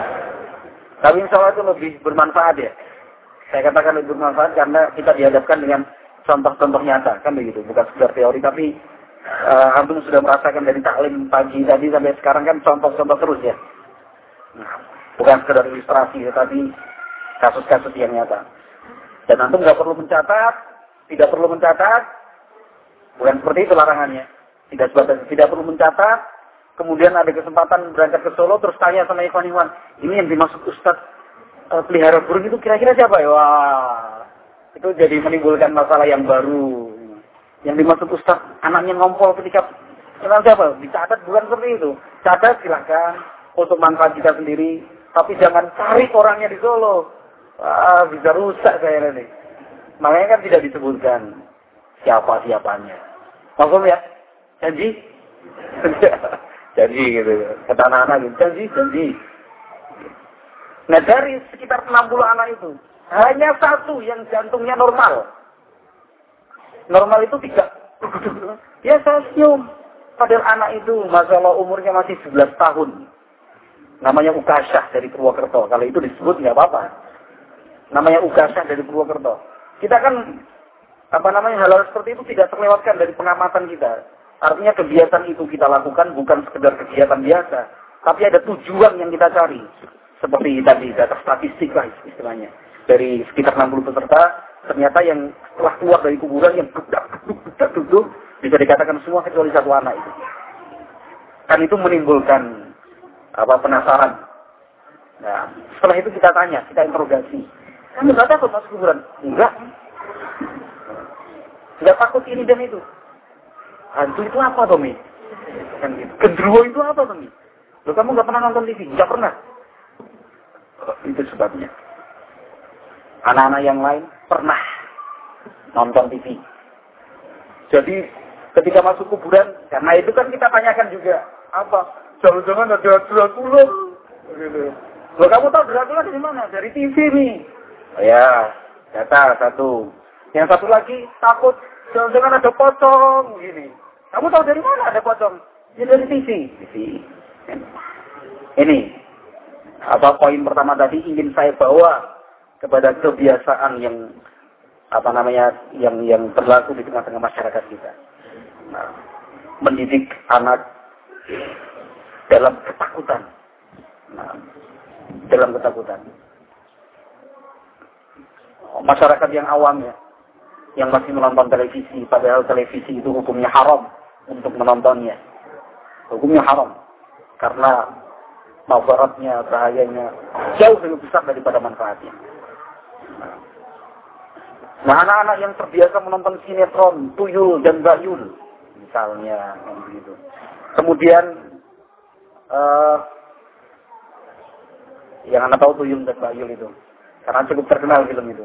Tapi insya Allah itu lebih bermanfaat ya. Saya katakan lebih bermanfaat karena kita dihadapkan dengan contoh-contoh nyata, kan begitu, bukan sekedar teori, tapi uh, antum sudah merasakan dari taklim pagi tadi sampai sekarang kan contoh-contoh terus ya. Nah, bukan sekedar ilustrasi, tetapi kasus-kasus yang nyata. Dan antum nggak perlu mencatat, tidak perlu mencatat, bukan seperti itu larangannya. Tidak sebatas, tidak perlu mencatat. Kemudian ada kesempatan berangkat ke Solo, terus tanya sama ikhwan-ikhwan, ini yang dimaksud Ustaz uh, pelihara burung itu kira-kira siapa ya? Wah, itu jadi menimbulkan masalah yang baru. Yang dimaksud Ustaz, anaknya ngompol ketika kenal siapa? Dicatat bukan seperti itu. Catat silakan untuk manfaat kita sendiri, tapi jangan cari orangnya di Solo. Wah, bisa rusak saya ini. Makanya kan tidak disebutkan siapa-siapanya. Maksud ya? Janji? Janji gitu. Kata anak-anak gitu. Janji, janji. Nah dari sekitar enam puluh anak itu, hanya satu yang jantungnya normal. Normal itu tiga. Ya saya senyum. Padahal anak itu, masalah umurnya masih sebelas tahun. Namanya Ukasyah dari Purwokerto. Kalau itu disebut nggak apa-apa. Namanya Ukasyah dari Purwokerto. Kita kan, apa namanya, hal-hal seperti itu tidak terlewatkan dari pengamatan kita. Artinya kegiatan itu kita lakukan bukan sekedar kegiatan biasa. Tapi ada tujuan yang kita cari. Seperti tadi, data statistik lah istilahnya. Dari sekitar enam puluh peserta, ternyata yang setelah keluar dari kuburan yang duduk-duduk, bisa dikatakan semua kecuali satu anak itu. Kan itu menimbulkan apa penasaran. Nah, setelah itu kita tanya, kita interogasi. Kamu nggak takut masuk kuburan? Enggak. Enggak takut ini dan itu. Hantu itu apa, Tommy? Kan gitu. Gendruwo itu apa, Tommy? Loh, kamu nggak pernah nonton T V? Nggak pernah. Oh, itu sebabnya. Anak-anak yang lain pernah nonton T V. Jadi ketika masuk kuburan, karena itu kan kita tanyakan juga, apa? Jangan-jangan ada Dracula. Gitu. Loh, kamu tahu Dracula dari mana? Dari T V nih. Oh ya, data satu. Yang satu lagi takut jangan-jangan ada pocong gini. Kamu tahu dari mana ada pocong? Ya dari T V. T V. Ini apa poin pertama tadi ingin saya bawa kepada kebiasaan yang apa namanya yang yang berlaku di tengah-tengah masyarakat kita. Nah, mendidik anak dalam ketakutan. Nah, dalam ketakutan. Masyarakat yang awamnya, yang masih menonton televisi, padahal televisi itu hukumnya haram untuk menontonnya. Hukumnya haram. Karena mabaratnya, bahayanya jauh lebih besar daripada manfaatnya. Nah, anak-anak yang terbiasa menonton sinetron, tuyul dan bayul, misalnya, begitu. Kemudian, uh, yang anda tahu tuyul dan bayul itu, karena cukup terkenal film itu.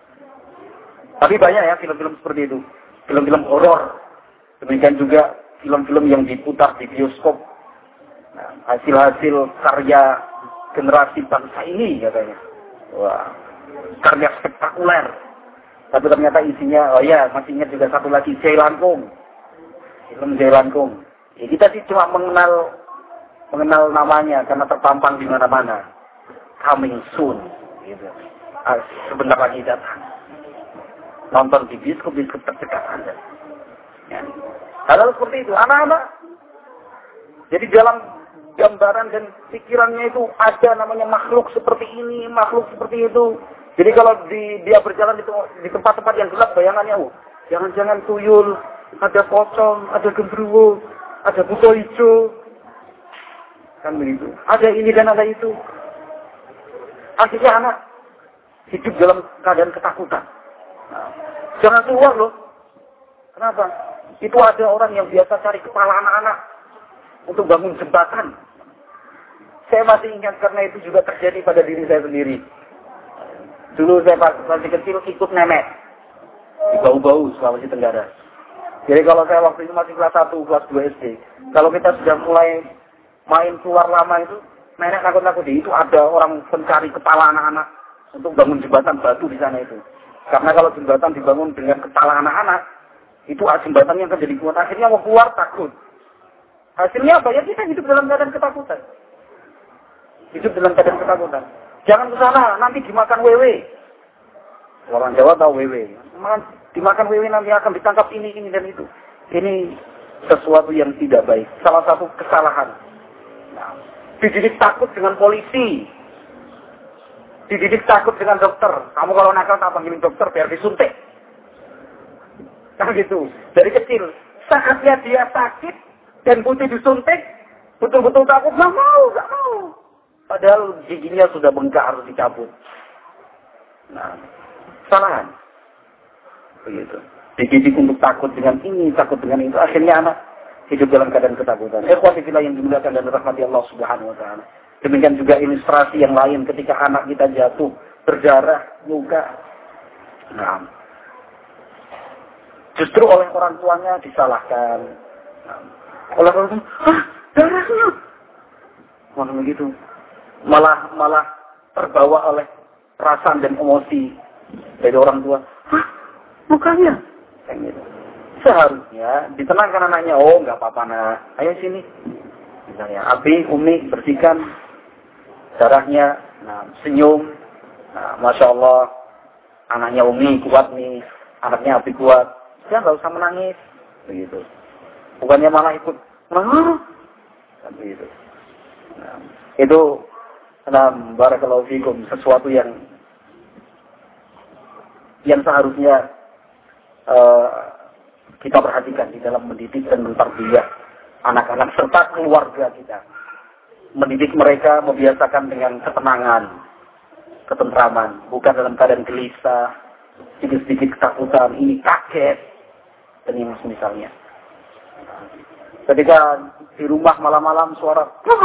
Tapi banyak ya film-film seperti itu, film-film horor. Demikian juga film-film yang diputar di bioskop. Nah, hasil-hasil karya generasi bangsa ini katanya. Wah, karya spektakuler. Tapi ternyata isinya, oh ya, masih ingat juga satu lagi, Jai Langkung. Film Jai Langkung. Ya, kita sih cuma mengenal mengenal namanya karena terpampang di mana-mana. Coming soon, gitu. Ah, sebentar lagi datang. Nonton di bioskop-bioskop terdekat Anda. Ya. Hal-hal seperti itu, anak-anak. Jadi dalam gambaran dan pikirannya itu ada namanya makhluk seperti ini, makhluk seperti itu. Jadi kalau di, dia berjalan di, di tempat-tempat yang gelap, bayangannya, oh, jangan-jangan tuyul, ada pocong, ada gendruwo, ada buto hijau, kan begitu. Ada ini dan ada itu. Akhirnya anak hidup dalam keadaan ketakutan. Nah, jangan keluar loh. Kenapa? Itu ada orang yang biasa cari kepala anak-anak untuk bangun jembatan. Saya masih ingat karena itu juga terjadi pada diri saya sendiri. Dulu saya masih kecil ikut nenek di Bau-Bau, Sulawesi Tenggara. Jadi kalau saya waktu itu masih kelas satu, kelas dua S D. Kalau kita sudah mulai main keluar lama itu, nenek takut-takuti. Itu ada orang pencari kepala anak-anak untuk bangun jembatan batu di sana itu. Karena kalau jembatan dibangun dengan kepala anak-anak, itu jembatan yang akan jadi kuat. Akhirnya mau keluar takut. Hasilnya apa? Ya kita hidup dalam keadaan ketakutan. Hidup dalam keadaan ketakutan. Jangan ke sana, nanti dimakan wewe. Orang Jawa tahu wewe. Dimakan wewe nanti akan ditangkap ini, ini, dan itu. Ini sesuatu yang tidak baik. Salah satu kesalahan. Nah, dididik takut dengan polisi. Dididik takut dengan dokter. Kamu kalau nakal tak panggilin dokter biar disuntik. Nah gitu. Dari kecil. Saatnya dia sakit dan butuh disuntik. Betul-betul takut. Gak mau, gak mau. Padahal giginya sudah bengkak harus dicabut. Nah, kesalahan. Begitu. dididik untuk takut dengan ini, takut dengan itu. Akhirnya anak hidup dalam keadaan ketakutan. Ikhwati fillah yang dimuliakan dan dirahmati Allah Subhanahu wa taala. Demikian juga ilustrasi yang lain ketika anak kita jatuh, berdarah, luka. Nah, justru oleh orang tuanya disalahkan. Nah, oleh orang tua, ah, darahnya. Mana begitu? Malah malah terbawa oleh perasaan dan emosi dari orang tua. Hah? Mukanya? Kayak gitu. Seharusnya ditenangkan anaknya. Oh, nggak apa-apa nak. Ayo sini. Misalnya, Abi, Umi bersihkan darahnya. Nah, senyum. Nah, Masya Allah. Anaknya Umi kuat nih. Anaknya Abi kuat. Dia nggak usah menangis. Begitu. Bukannya malah ikut. Nah, begitu. Nah, itu nah, barakallahu fikum, sesuatu yang yang seharusnya uh, kita perhatikan di dalam mendidik dan mentarbiyah anak-anak serta keluarga kita. Mendidik mereka, membiasakan dengan ketenangan, ketentraman, bukan dalam keadaan gelisah, sedikit-sedikit ketakutan, ini kaget, dan yang misalnya. Ketika di rumah malam-malam suara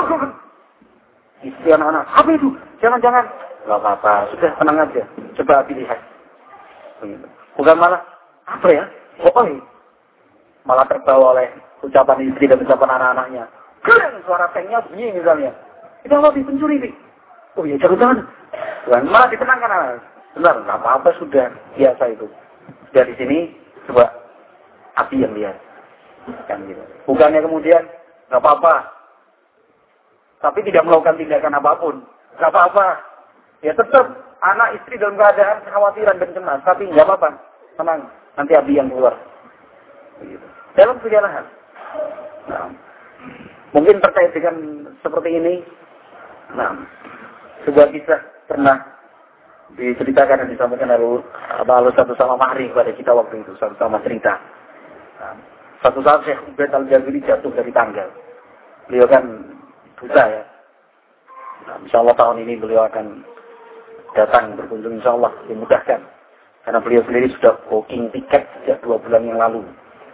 istri anak-anak, apa itu? Jangan-jangan. Gak apa-apa, sudah tenang aja. Coba dilihat. Bukan malah, apa ya? Oh, iya. Malah terbawa oleh ucapan istri dan ucapan anak-anaknya. Keren, suara tanknya bunyi misalnya. Itu Allah dipencuri nih. Oh iya, jangan-jangan. Bukan, malah ditenangkan anak. Benar, gak apa-apa, sudah biasa itu. Dari sini, coba api yang lihat. Kan gitu. Bukannya kemudian nggak apa-apa, tapi tidak melakukan tindakan apapun, nggak apa-apa. Ya tetap anak istri dalam keadaan kekhawatiran dan cemas, tapi nggak apa-apa, tenang, nanti Abi yang keluar. Begitu. Dalam segala hal. Nah, mungkin terkait dengan seperti ini, nah, sebuah kisah pernah diceritakan dan disampaikan oleh Abah satu sama Mahri kepada kita waktu itu, satu sama cerita. Nah, Satu saat Syekh Ubaid Al-Jabiri jatuh dari tangga. Beliau kan buta ya. Nah, insya Allah tahun ini beliau akan datang berkunjung, insya Allah dimudahkan. Karena beliau sendiri sudah booking tiket sejak dua bulan yang lalu.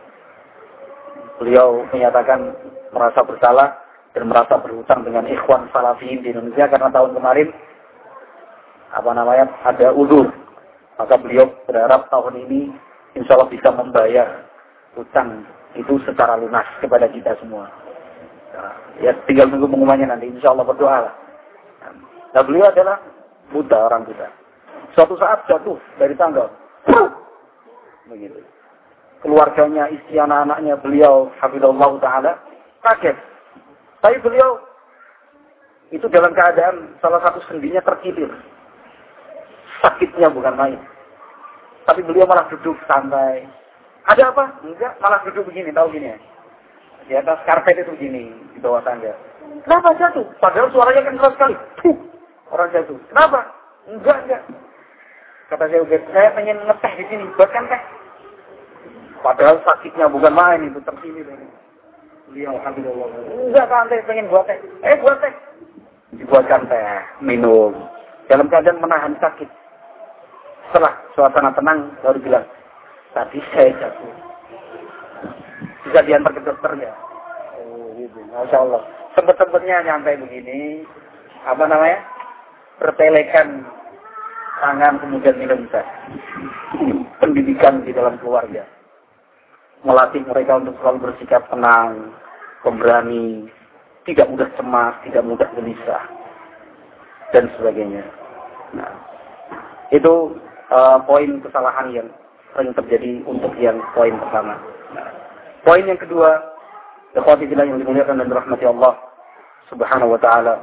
Beliau menyatakan merasa bersalah dan merasa berhutang dengan ikhwan salafiyin di Indonesia karena tahun kemarin apa namanya ada uzur. Maka beliau berharap tahun ini insya Allah bisa membayar hutang itu secara lunas kepada kita semua. Nah, ya tinggal tunggu pengumumannya nanti. Insya Allah berdoa lah. Nah, beliau adalah buta, orang buta. Suatu saat jatuh dari tangga. Begitu. Keluarganya, istri anak-anaknya, beliau hafizallah ta'ala kaget. Tapi beliau itu dalam keadaan salah satu sendinya terkilir. Sakitnya bukan main. Tapi beliau malah duduk santai. Ada apa? Enggak, malah duduk begini, tahu gini ya. Di atas karpet itu begini, di bawah tangga. Kenapa jatuh? Padahal suaranya kan keras sekali. Puh, orang jatuh. Kenapa? Enggak, enggak. Kata saya, saya pengen ngeteh di sini, buatkan teh. Padahal sakitnya bukan main, itu terpilih. Beliau, alhamdulillah. Enggak, kan teh, pengen buat teh. Eh, buat teh. Dibuatkan teh, minum. Dalam keadaan menahan sakit. Setelah suasana tenang, baru bilang, tadi saya jatuh. Bisa diantar ke dokternya. Oh, gitu. Masya Allah. Sempet-sempetnya nyampe begini. Apa namanya? Bertelekan tangan kemudian minum teh. Pendidikan di dalam keluarga. Melatih mereka untuk selalu bersikap tenang, pemberani, tidak mudah cemas, tidak mudah gelisah, dan sebagainya. Nah, itu uh, poin kesalahan yang sering terjadi untuk yang poin pertama. Nah, poin yang kedua, ikhwati fillah yang dimuliakan dan dirahmati Allah Subhanahu wa taala.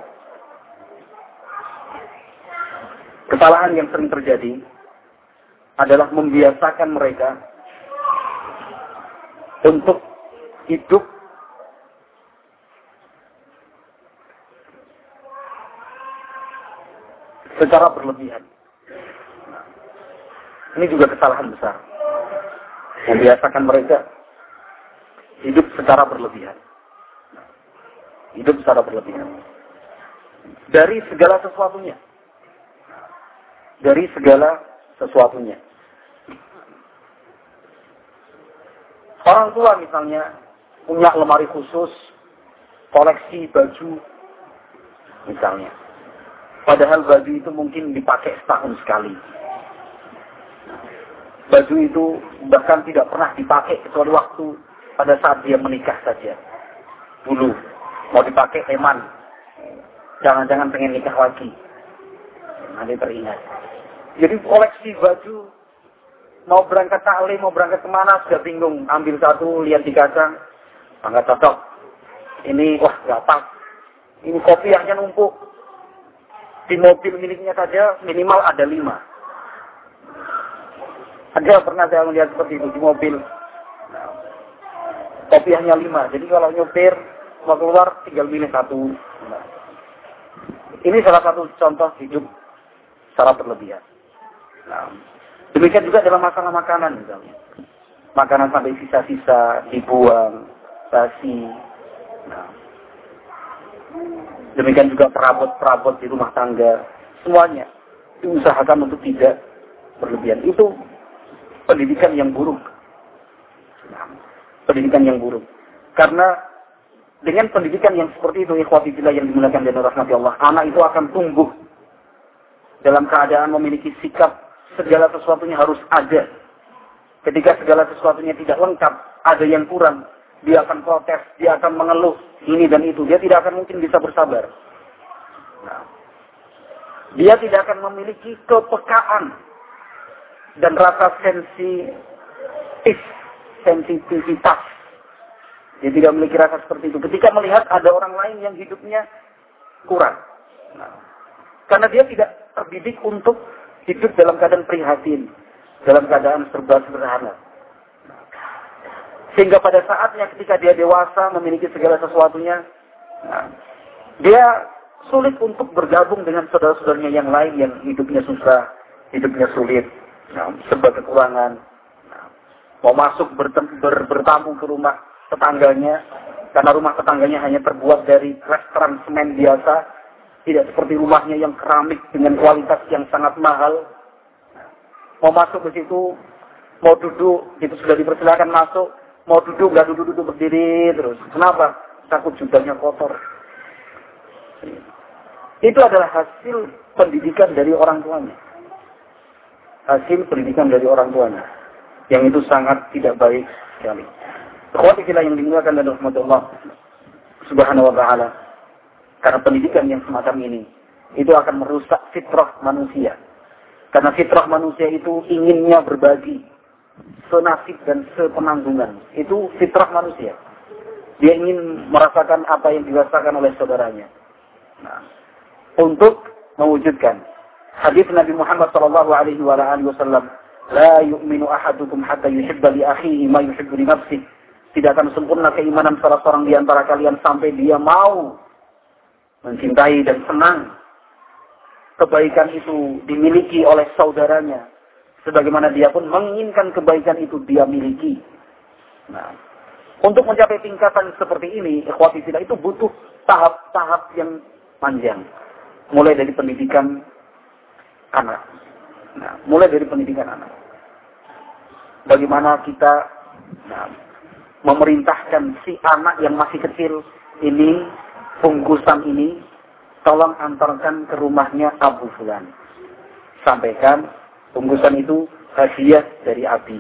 Kesalahan yang sering terjadi adalah membiasakan mereka untuk hidup secara berlebihan. Nah, ini juga kesalahan besar. Membiasakan mereka hidup secara berlebihan. Hidup secara berlebihan. Dari segala sesuatunya. Dari segala sesuatunya. Orang tua misalnya punya lemari khusus, koleksi baju misalnya. Padahal baju itu mungkin dipakai setahun sekali. Baju itu bahkan tidak pernah dipakai kecuali waktu pada saat dia menikah saja. Dulu mau dipakai teman, jangan-jangan pengen nikah lagi. Nanti teringat. Jadi koleksi baju, mau berangkat taklim, mau berangkat kemana, sudah bingung. Ambil satu, lihat di kaca, nggak cocok. Ini, wah nggak pas. Ini kopi yang numpuk. Di mobil miliknya saja minimal ada lima. Ada pernah saya melihat seperti itu di mobil. Kopi hanya lima. Jadi kalau nyopir mau keluar tinggal milih satu. Ini salah satu contoh hidup secara berlebihan. Nah, demikian juga dalam masalah makanan misalnya. Makanan sampai sisa-sisa dibuang, basi. Nah, demikian juga perabot-perabot di rumah tangga. Semuanya diusahakan untuk tidak berlebihan. Itu pendidikan yang buruk. Nah, pendidikan yang buruk. Karena dengan pendidikan yang seperti itu, ikhwati fillah yang dimuliakan dan rahmati Allah, anak itu akan tumbuh dalam keadaan memiliki sikap segala sesuatunya harus ada. Ketika segala sesuatunya tidak lengkap, ada yang kurang, dia akan protes, dia akan mengeluh ini dan itu. Dia tidak akan mungkin bisa bersabar. Nah, dia tidak akan memiliki kepekaan dan rasa sensitif, sensitivitas. Dia tidak memiliki rasa seperti itu. Ketika melihat ada orang lain yang hidupnya kurang. Nah, karena dia tidak terdidik untuk hidup dalam keadaan prihatin, dalam keadaan serba sederhana. Sehingga pada saatnya ketika dia dewasa memiliki segala sesuatunya, nah, dia sulit untuk bergabung dengan saudara-saudaranya yang lain yang hidupnya susah, hidupnya sulit, nah, serba kekurangan. Nah, mau masuk bertem- ber- bertamu ke rumah tetangganya, karena rumah tetangganya hanya terbuat dari restoran semen biasa, tidak seperti rumahnya yang keramik dengan kualitas yang sangat mahal. Mau masuk ke situ, mau duduk, itu sudah dipersilakan masuk. Mau duduk, nggak duduk-duduk berdiri terus. Kenapa? Takut jubahnya kotor. Itu adalah hasil pendidikan dari orang tuanya. Hasil pendidikan dari orang tuanya. Yang itu sangat tidak baik sekali. Ikhwati fillah yang dimuliakan dan rahmatullah subhanahu wa ta'ala. Karena pendidikan yang semacam ini, itu akan merusak fitrah manusia. Karena fitrah manusia itu inginnya berbagi, senasib dan sepenanggungan. Itu fitrah manusia. Dia ingin merasakan apa yang dirasakan oleh saudaranya. Nah, untuk mewujudkan hadis Nabi Muhammad sallallahu alaihi wasallam, la yu'minu ahadukum hatta yuhibba li akhihi ma yuhibbu li nafsihi. Tidak akan sempurna keimanan salah seorang di antara kalian sampai dia mau mencintai dan senang kebaikan itu dimiliki oleh saudaranya, sebagaimana dia pun menginginkan kebaikan itu dia miliki. Nah, untuk mencapai tingkatan seperti ini, ikhwati fillah, itu butuh tahap-tahap yang panjang. Mulai dari pendidikan anak. Nah, mulai dari pendidikan anak. Bagaimana kita nah, memerintahkan si anak yang masih kecil ini, bungkusan ini, tolong antarkan ke rumahnya Abu Fulan. Sampaikan bungkusan itu hadiah dari Abi.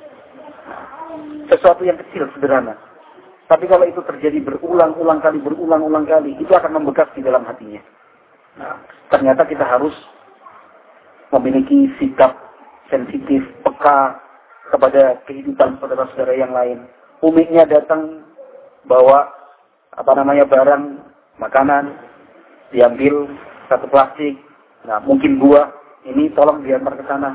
Sesuatu yang kecil, sederhana. Tapi kalau itu terjadi berulang-ulang kali, berulang-ulang kali, itu akan membekas di dalam hatinya. Nah, ternyata kita harus memiliki sikap sensitif, peka kepada kehidupan saudara-saudara yang lain. Umiknya datang bawa apa namanya barang makanan, diambil satu plastik, nah mungkin buah, ini tolong diantar ke sana.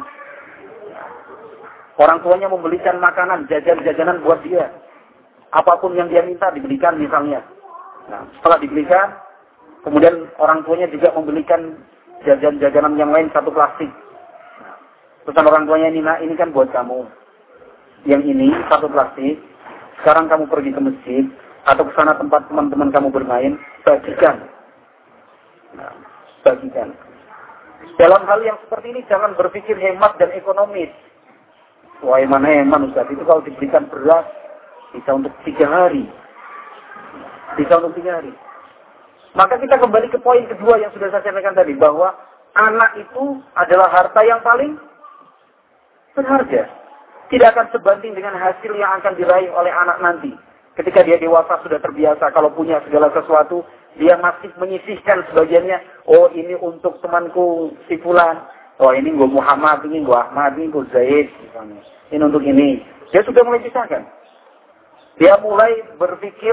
Orang tuanya membelikan makanan, jajan-jajanan buat dia. Apapun yang dia minta dibelikan misalnya. Nah, setelah dibelikan, kemudian orang tuanya juga membelikan jajan-jajanan yang lain satu plastik. Nah, pesan orang tuanya ini, nah ini kan buat kamu. Yang ini satu plastik. Sekarang kamu pergi ke masjid atau ke sana tempat teman-teman kamu bermain, bagikan. Nah, bagikan. Dalam hal yang seperti ini jangan berpikir hemat dan ekonomis. Wah, mana hemat Ustaz? Itu kalau diberikan beras bisa untuk tiga hari, bisa untuk tiga hari. Maka kita kembali ke poin kedua yang sudah saya sampaikan tadi, bahwa anak itu adalah harta yang paling berharga. Tidak akan sebanding dengan hasil yang akan diraih oleh anak nanti. Ketika dia dewasa sudah terbiasa, kalau punya segala sesuatu, dia masih menyisihkan sebagiannya. Oh, ini untuk temanku si Fulan. Oh, ini gue Muhammad, ini gue Ahmad, ini gue Zaid. Misalnya. Ini untuk ini. Dia sudah mulai pisahkan. Dia mulai berpikir,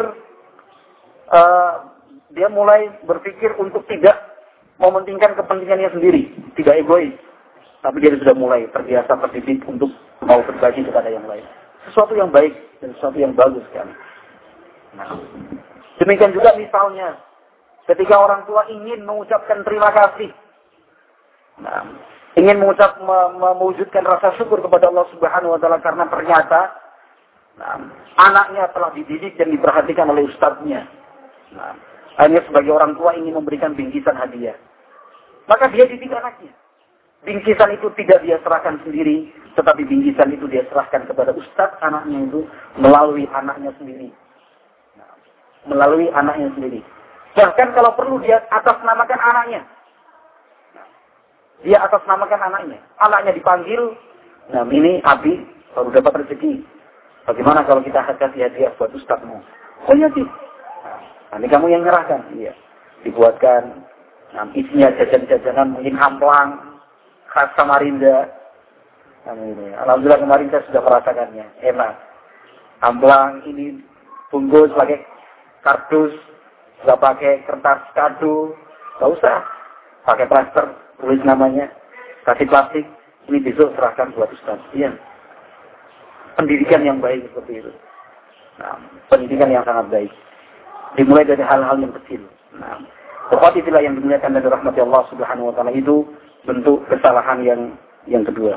uh, dia mulai berpikir untuk tidak mementingkan kepentingannya sendiri. Tidak egois. Tapi dia sudah mulai terbiasa terdidik untuk mau berbagi kepada yang lain. Sesuatu yang baik dan sesuatu yang bagus sekali. Nah, demikian juga misalnya, ketika orang tua ingin mengucapkan terima kasih, nah, ingin mengucap, mewujudkan rasa syukur kepada Allah Subhanahu Wa Taala karena ternyata nah, anaknya telah dididik dan diperhatikan oleh ustadznya. Nah, hanya sebagai orang tua ingin memberikan bingkisan hadiah, maka dia didik anaknya. Bingkisan itu tidak dia serahkan sendiri, tetapi bingkisan itu dia serahkan kepada ustadz anaknya itu melalui anaknya sendiri. Nah, melalui anaknya sendiri. Bahkan kalau perlu dia atasnamakan anaknya. Nah, dia atasnamakan anaknya. Anaknya dipanggil, nah ini Abi baru dapat rezeki. Bagaimana kalau kita kasih hadiah buat ustadzmu? Oh iya sih. Nah, nanti kamu yang nyerahkan. Iya. Dibuatkan, nah, isinya jajan-jajanan mungkin hamplang, khas Samarinda. Nah, ini. Alhamdulillah kemarin saya sudah merasakannya. Enak. Amplang ini bungkus pakai kardus, nggak pakai kertas kado, nggak usah. Pakai plaster, tulis namanya, kasih plastik. Ini besok serahkan buat ustaz. Iya. Pendidikan yang baik seperti itu. Nah, pendidikan yang sangat baik. Dimulai dari hal-hal yang kecil. Nah, seperti itulah yang dimuliakan dari rahmati Allah Subhanahu Wa Taala itu bentuk kesalahan yang yang kedua.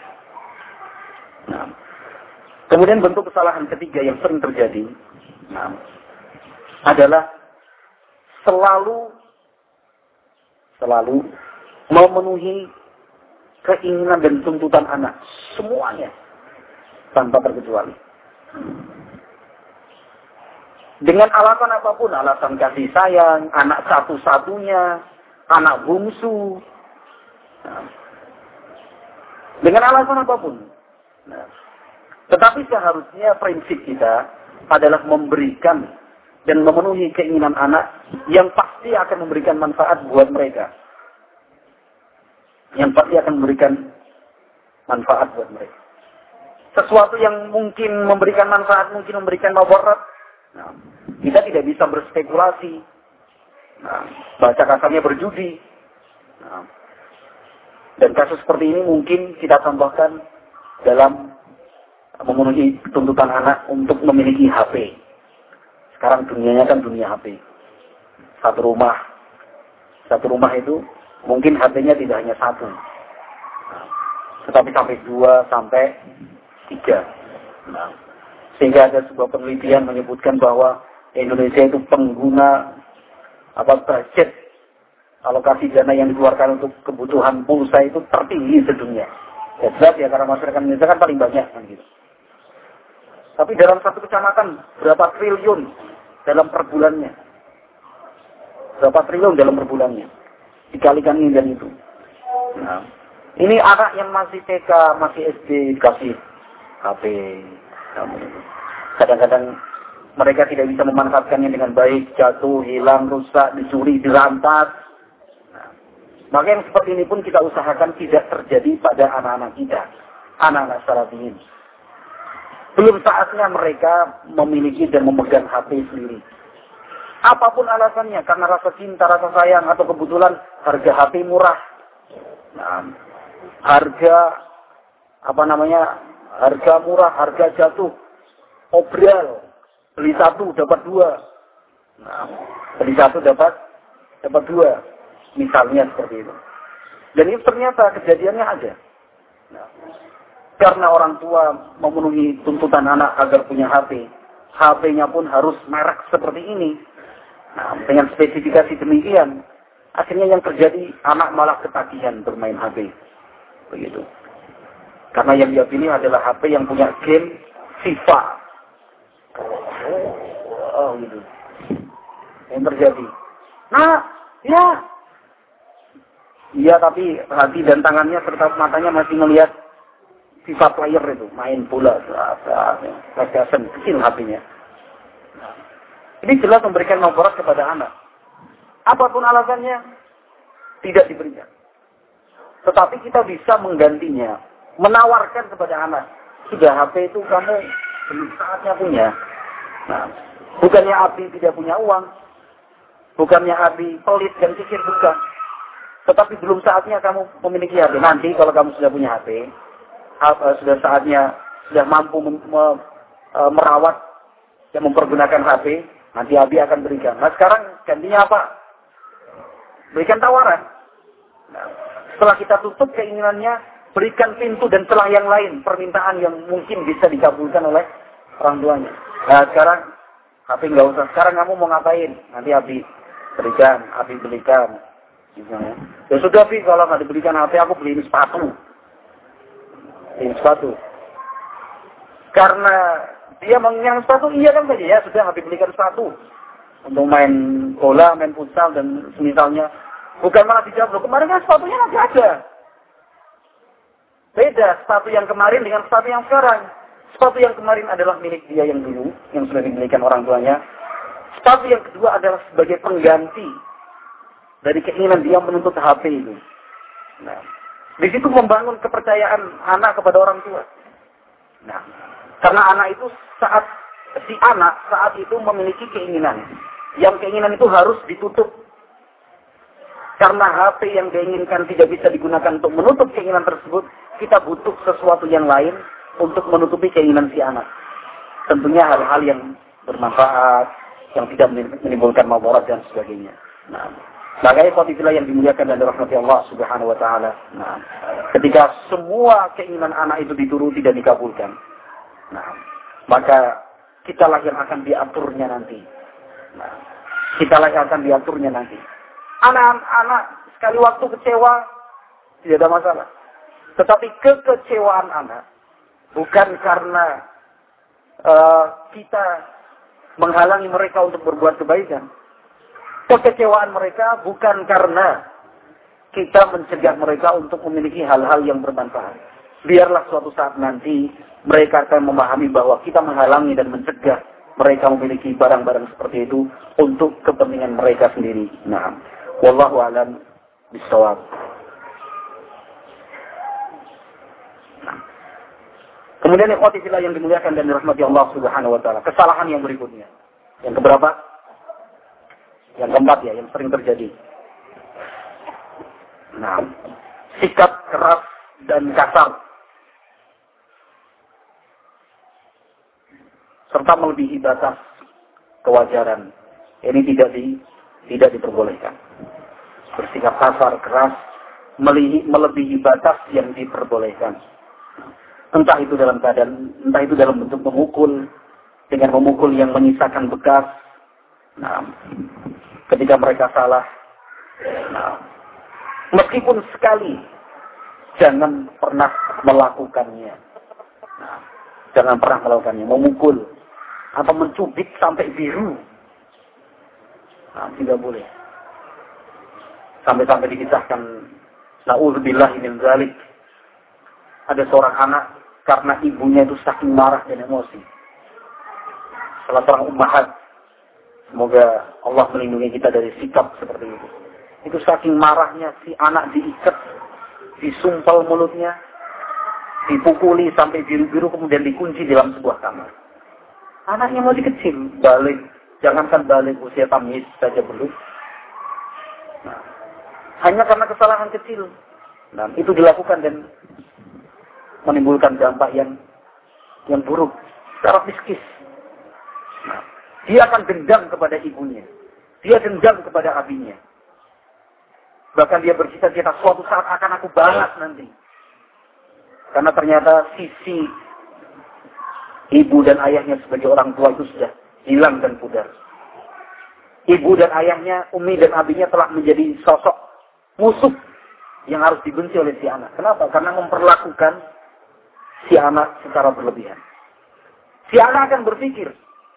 Nah, kemudian bentuk kesalahan ketiga yang sering terjadi, nah, adalah selalu selalu memenuhi keinginan dan tuntutan anak semuanya tanpa terkecuali. Dengan alasan apapun, alasan kasih sayang, anak satu-satunya, anak bungsu. Nah, dengan alasan apapun. Nah, tetapi seharusnya prinsip kita adalah memberikan dan memenuhi keinginan anak yang pasti akan memberikan manfaat buat mereka. Yang pasti akan memberikan manfaat buat mereka. Sesuatu yang mungkin memberikan manfaat, mungkin memberikan mabarat. Nah, kita tidak bisa berspekulasi. Nah, bahasa kasarnya berjudi. Nah, dan kasus seperti ini mungkin kita contohkan dalam memenuhi tuntutan anak untuk memiliki H P. Sekarang dunianya kan dunia H P. Satu rumah, satu rumah itu mungkin H P-nya tidak hanya satu, nah, tetapi sampai dua, sampai tiga. Nah, sehingga ada sebuah penelitian menyebutkan bahwa Indonesia itu pengguna apa budget alokasi dana yang dikeluarkan untuk kebutuhan pulsa itu tertinggi sedunia. Ya jelas ya, karena masyarakat Indonesia kan paling banyak kan gitu. Tapi dalam satu kecamatan berapa triliun dalam per bulannya? Berapa triliun dalam per bulannya? Dikalikan ini dan itu. Nah, ini anak yang masih T K, masih S D dikasih H P. Kadang-kadang mereka tidak bisa memanfaatkannya dengan baik, jatuh, hilang, rusak, dicuri, dirampas. Maka yang seperti ini pun kita usahakan tidak terjadi pada anak-anak kita, anak-anak salafiyin. Belum saatnya mereka memiliki dan memegang H P sendiri. Apapun alasannya, karena rasa cinta, rasa sayang, atau kebetulan harga H P murah. Nah, harga, apa namanya, harga murah, harga jatuh, obral, beli satu dapat dua. Nah, beli satu dapat dapat dua. Misalnya seperti itu. Dan itu ternyata kejadiannya ada. Nah, karena orang tua memenuhi tuntutan anak agar punya H P, H P-nya pun harus merek seperti ini. Nah, dengan spesifikasi demikian, akhirnya yang terjadi anak malah ketagihan bermain H P. Begitu. Karena yang dia pilih adalah H P yang punya game FIFA. Allah gitu. Yang terjadi. Nah, ya. Iya, tapi hati dan tangannya serta matanya masih melihat FIFA player itu, main bola, PlayStation, kecil hatinya. Nah, ini jelas memberikan mabarat kepada anak. Apapun alasannya, tidak diberikan. Tetapi kita bisa menggantinya, menawarkan kepada anak. Sudah H P itu kamu belum saatnya punya. Nah, bukannya Abi tidak punya uang, bukannya Abi pelit dan kikir, bukan. Tetapi belum saatnya kamu memiliki H P. Nanti kalau kamu sudah punya H P, sudah saatnya, sudah mampu mem mem merawat dan mempergunakan H P, nanti Abi akan berikan. Nah sekarang gantinya apa? Berikan tawaran. Nah, setelah kita tutup keinginannya, berikan pintu dan celah yang lain, permintaan yang mungkin bisa dikabulkan oleh orang tuanya. Nah sekarang H P nggak usah. Sekarang kamu mau ngapain? Nanti Abi berikan, Abi belikan. Misalnya. Ya sudah Abi, kalau nggak diberikan H P aku beliin sepatu. Beliin sepatu. Karena dia menginginkan sepatu, iya kan saja ya sudah Abi belikan sepatu untuk main bola, main futsal dan semisalnya. Bukan malah dijawab, loh kemarin kan sepatunya masih ada. Beda sepatu yang kemarin dengan sepatu yang sekarang. Sepatu yang kemarin adalah milik dia yang dulu, yang sudah dibelikan orang tuanya. Sepatu yang kedua adalah sebagai pengganti dari keinginan dia menuntut H P itu. Nah, di situ membangun kepercayaan anak kepada orang tua. Nah, karena anak itu saat si anak saat itu memiliki keinginan, yang keinginan itu harus ditutup. Karena H P yang diinginkan tidak bisa digunakan untuk menutup keinginan tersebut, kita butuh sesuatu yang lain untuk menutupi keinginan si anak. Tentunya hal-hal yang bermanfaat, yang tidak menimbulkan mabarat dan sebagainya. Nah, makanya khotibillah yang dimuliakan dan dirahmati Allah Subhanahu wa taala. Nah, ketika semua keinginan anak itu dituruti dan dikabulkan, nah, maka kitalah yang akan diaturnya nanti. Nah, kitalah yang akan diaturnya nanti. Anak-anak sekali waktu kecewa tidak ada masalah. Tetapi kekecewaan anak bukan karena uh, kita menghalangi mereka untuk berbuat kebaikan. Kekecewaan mereka bukan karena kita mencegah mereka untuk memiliki hal-hal yang bermanfaat. Biarlah suatu saat nanti mereka akan memahami bahwa kita menghalangi dan mencegah mereka memiliki barang-barang seperti itu untuk kepentingan mereka sendiri. Nah, wallahu a'lam bishawab. Nah. Kemudian ikhwati fillah yang dimuliakan dan dirahmati Allah Subhanahu wa taala, kesalahan yang berikutnya. Yang keberapa? Yang keempat ya, yang sering terjadi. Nah, sikap keras dan kasar serta melebihi batas kewajaran. Ini tidak di tidak diperbolehkan. Bersikap kasar, keras, melebihi, melebihi batas yang diperbolehkan. Entah itu dalam keadaan, entah itu dalam bentuk memukul, dengan memukul yang menyisakan bekas. Nah, ketika mereka salah, nah, meskipun sekali, jangan pernah melakukannya. Nah, jangan pernah melakukannya, memukul atau mencubit sampai biru. Nah, tidak boleh. Sampai-sampai dikisahkan, na'udzubillah min dzalik. Ada seorang anak karena ibunya itu saking marah dan emosi. Salah seorang ummahat, semoga Allah melindungi kita dari sikap seperti itu. Itu saking marahnya si anak diikat, disumpal mulutnya, dipukuli sampai biru-biru kemudian dikunci dalam sebuah kamar. Anaknya masih kecil, balik. Jangankan balik usia tamyiz saja belum. Nah, hanya karena kesalahan kecil. Nah, itu dilakukan dan menimbulkan dampak yang yang buruk secara psikis. Nah, dia akan dendam kepada ibunya. Dia dendam kepada abinya. Bahkan dia bercita-cita suatu saat akan aku balas nanti. Karena ternyata sisi ibu dan ayahnya sebagai orang tua itu sudah hilang dan pudar. Ibu dan ayahnya, umi dan abinya telah menjadi sosok musuh yang harus dibenci oleh si anak. Kenapa? Karena memperlakukan si anak secara berlebihan. Si anak akan berpikir,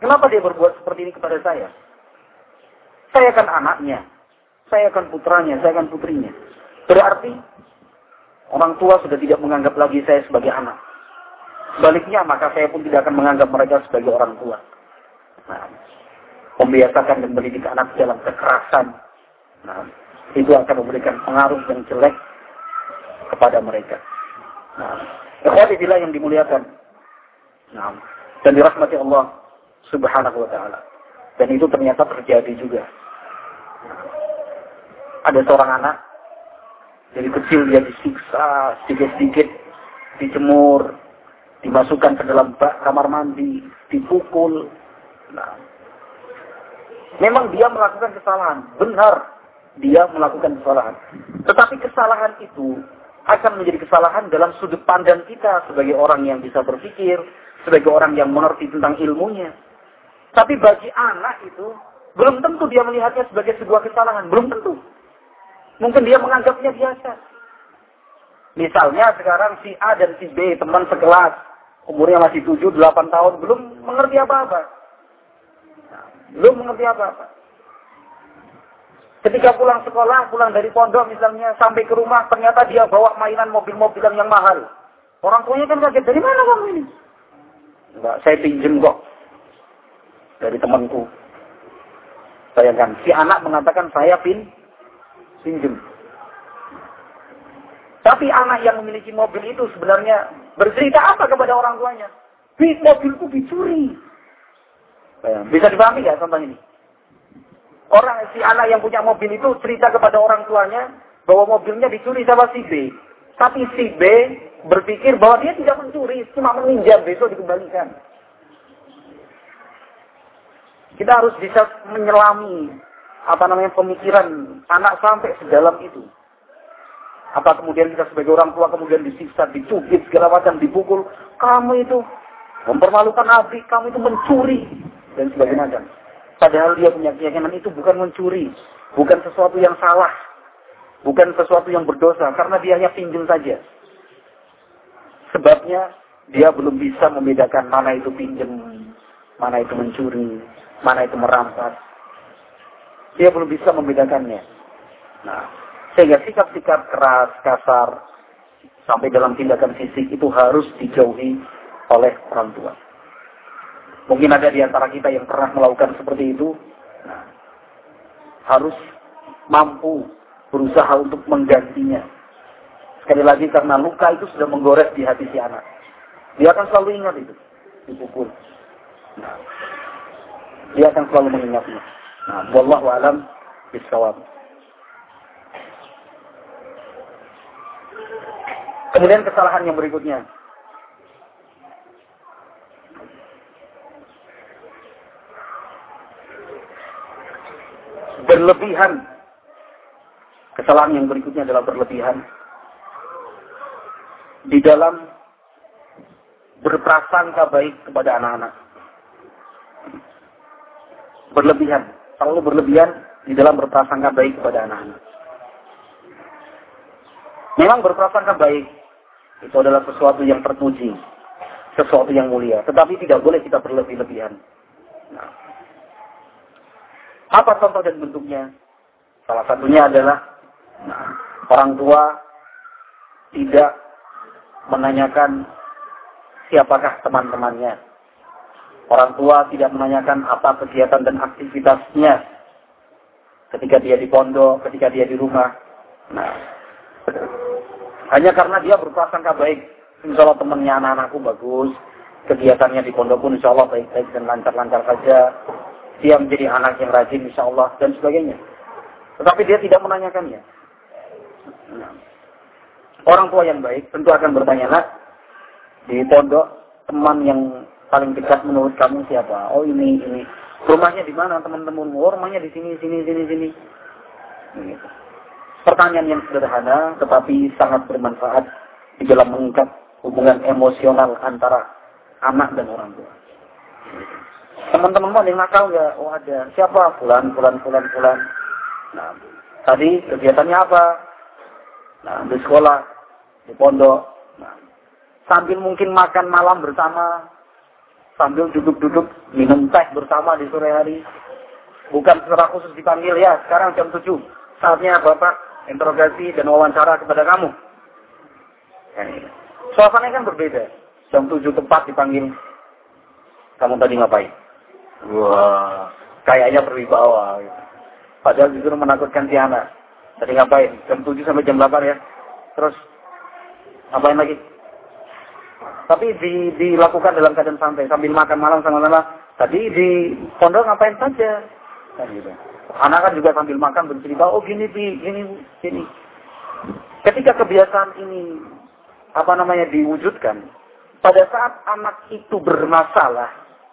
Kenapa dia berbuat seperti ini kepada saya? Saya kan anaknya. Saya kan putranya, saya kan putrinya. Berarti orang tua sudah tidak menganggap lagi saya sebagai anak. Sebaliknya, maka saya pun tidak akan menganggap mereka sebagai orang tua. Nah, membiasakan dan mendidik anak dalam kekerasan. Nah, itu akan memberikan pengaruh yang jelek kepada mereka. Nah, ikhwati fillah yang dimuliakan. Nah, dan dirahmati Allah Subhanahu wa ta'ala. Dan itu ternyata terjadi juga. Ada seorang anak, dari kecil dia disiksa, sedikit-sedikit dijemur, dimasukkan ke dalam bak kamar mandi, dipukul. Nah, memang dia melakukan kesalahan. Benar, dia melakukan kesalahan. Tetapi kesalahan itu akan menjadi kesalahan dalam sudut pandang kita sebagai orang yang bisa berpikir, sebagai orang yang mengerti tentang ilmunya. Tapi bagi anak itu, belum tentu dia melihatnya sebagai sebuah kesalahan. Belum tentu. Mungkin dia menganggapnya biasa. Misalnya sekarang si A dan si B, teman sekelas, umurnya masih tujuh, delapan tahun, belum mengerti apa-apa. Belum mengerti apa-apa. Ketika pulang sekolah, pulang dari pondok misalnya, sampai ke rumah, ternyata dia bawa mainan mobil-mobilan yang mahal. Orang tuanya kan kaget, dari mana kamu ini? Enggak, saya pinjem kok. Dari temanku. Bayangkan, si anak mengatakan saya pin, pinjem. Tapi anak yang memiliki mobil itu sebenarnya bercerita apa kepada orang tuanya? Mobilku dicuri. Bisa dipahami ya contoh ini? Orang si anak yang punya mobil itu cerita kepada orang tuanya bahwa mobilnya dicuri sama si B. Tapi si B berpikir bahwa dia tidak mencuri, cuma meminjam, besok dikembalikan. Kita harus bisa menyelami apa namanya pemikiran anak sampai sedalam itu. Apa kemudian kita sebagai orang tua kemudian disiksa, dicubit, segala macam, dipukul. Kamu itu mempermalukan adik, kamu itu mencuri. Dan sebagainya. Padahal dia punya keyakinan itu bukan mencuri. Bukan sesuatu yang salah. Bukan sesuatu yang berdosa. Karena dia hanya pinjam saja. Sebabnya dia belum bisa membedakan mana itu pinjam, mana itu mencuri, mana itu merampas. Dia belum bisa membedakannya. Nah, sehingga sikap-sikap keras, kasar, sampai dalam tindakan fisik itu harus dijauhi oleh orang tua. Mungkin ada di antara kita yang pernah melakukan seperti itu. Nah, harus mampu berusaha untuk menggantinya. Sekali lagi karena luka itu sudah menggores di hati si anak. Dia akan selalu ingat itu. Dipukul. Nah, dia akan selalu mengingatnya. Nah, wallahu a'lam bishawab. Kemudian kesalahan yang berikutnya. Berlebihan. Kesalahan yang berikutnya adalah berlebihan. Di dalam berprasangka baik kepada anak-anak. Berlebihan. Selalu berlebihan di dalam berprasangka baik kepada anak-anak. Memang berprasangka baik itu adalah sesuatu yang terpuji, sesuatu yang mulia. Tetapi tidak boleh kita berlebih-lebihan. Nah, apa contoh dan bentuknya? Salah satunya adalah nah, orang tua tidak menanyakan siapakah teman-temannya. Orang tua tidak menanyakan apa kegiatan dan aktivitasnya ketika dia di pondok, ketika dia di rumah. Nah, hanya karena dia berprasangka baik, insya Allah temannya anak-anakku bagus, kegiatannya di pondok pun insya Allah baik-baik dan lancar-lancar saja. Dia menjadi anak yang rajin insya Allah dan sebagainya. Tetapi dia tidak menanyakannya. Nah, orang tua yang baik tentu akan bertanya, nak, di pondok teman yang paling dekat menurut kamu siapa? Oh ini, ini. Rumahnya di mana teman-temanmu? Oh, rumahnya di sini, sini, sini, sini. Begitu. Pertanyaan yang sederhana, tetapi sangat bermanfaat di dalam mengungkap hubungan emosional antara anak dan orang tua. Teman-temanmu ada yang nakal nggak? Oh ada. Siapa? Fulan, fulan, fulan, fulan. Nah, tadi kegiatannya apa? Nah, di sekolah, di pondok. Nah, sambil mungkin makan malam bersama, sambil duduk-duduk minum teh bersama di sore hari. Bukan secara khusus dipanggil, ya sekarang jam tujuh. Saatnya Bapak interogasi dan wawancara kepada kamu. Suasananya kan berbeda. Jam tujuh tepat dipanggil. Kamu tadi ngapain? Wah, kayaknya berwibawa. Padahal justru menakutkan si anak. Tadi ngapain? Jam tujuh sampai jam delapan ya. Terus, ngapain lagi? Tapi di, dilakukan dalam keadaan santai. Sambil makan malam sama-sama. Tadi di pondok ngapain saja? Kan gitu. Anak kan juga sambil makan bercerita, oh gini, Bi, gini, gini. Ketika kebiasaan ini, apa namanya, diwujudkan, pada saat anak itu bermasalah,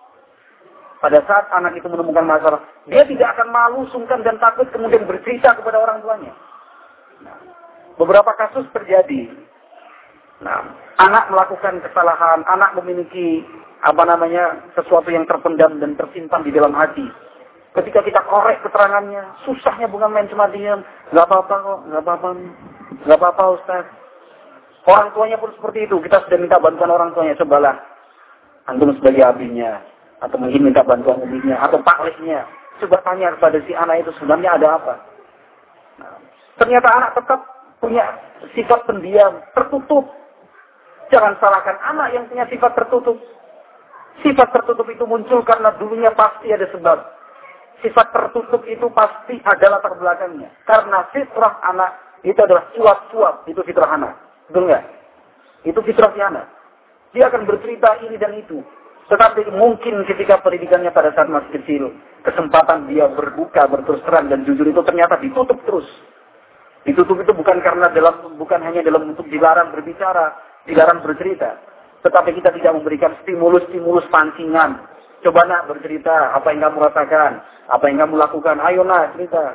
pada saat anak itu menemukan masalah, dia tidak akan malu, sungkan, dan takut kemudian bercerita kepada orang tuanya. Nah, beberapa kasus terjadi. Nah, anak melakukan kesalahan, anak memiliki apa namanya sesuatu yang terpendam dan tersimpan di dalam hati. Ketika kita korek keterangannya, susahnya bukan main cuma diam. Gak apa-apa kok, gak apa-apa. Gak apa-apa Ustaz. Orang tuanya pun seperti itu. Kita sudah minta bantuan orang tuanya. Cobalah. Antum sebagai abinya. Atau mungkin minta bantuan uminya. Atau paklihnya. Coba tanya kepada si anak itu sebenarnya ada apa. Nah, ternyata anak tetap punya sifat pendiam. Tertutup. Jangan salahkan anak yang punya sifat tertutup. Sifat tertutup itu muncul karena dulunya pasti ada sebab. Sifat tertutup itu pasti ada latar belakangnya. Karena fitrah anak itu adalah cuap-cuap. Itu fitrah anak. Betul nggak? Itu fitrah si anak. Dia akan bercerita ini dan itu. Tetapi mungkin ketika pendidikannya pada saat masih kecil, kesempatan dia berbuka, berterus terang dan jujur itu ternyata ditutup terus. Ditutup itu bukan karena dalam, bukan hanya dalam bentuk dilarang berbicara, dilarang bercerita. Tetapi kita tidak memberikan stimulus-stimulus pancingan. Coba nak bercerita, apa yang kamu rasakan, apa yang kamu lakukan, ayo nak cerita.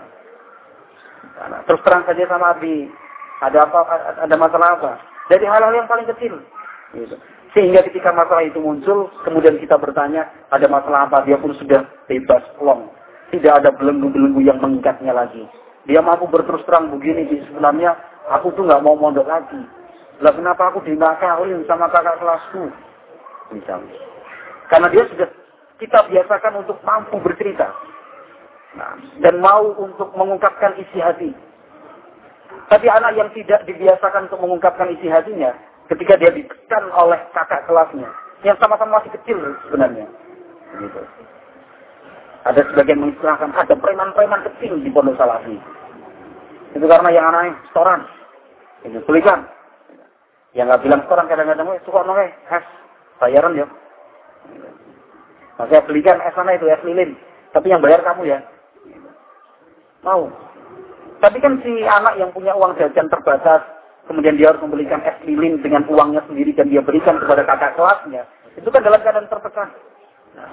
Nah, terus terang saja sama Abi, ada apa, ada masalah apa? Dari hal-hal yang paling kecil. Gitu. Sehingga ketika masalah itu muncul, kemudian kita bertanya, ada masalah apa? Dia pun sudah bebas, plong. Tidak ada belenggu-belenggu yang mengikatnya lagi. Dia mampu berterus terang begini, sebenarnya aku tuh nggak mau mondok lagi. Lah kenapa aku dinakahin sama kakak kelasku? Misalnya. Karena dia sudah kita biasakan untuk mampu bercerita. Nah, dan mau untuk mengungkapkan isi hati. Tapi anak yang tidak dibiasakan untuk mengungkapkan isi hatinya, ketika dia ditekan oleh kakak kelasnya, yang sama-sama masih kecil sebenarnya. Gitu. Ada sebagian mengistilahkan, ada preman-preman kecil di Pondok Salafi. Itu karena yang anaknya setoran. Itu tulisan. Yang nggak bilang setoran kadang-kadang, suka nongke, es, bayaran ya. Nah, saya belikan es sana itu, es lilin. Tapi yang bayar kamu ya. Mau. Tapi kan si anak yang punya uang jajan terbatas, kemudian dia harus membelikan es lilin dengan uangnya sendiri dan dia berikan kepada kakak kelasnya. Itu kan dalam keadaan tertekan. Nah,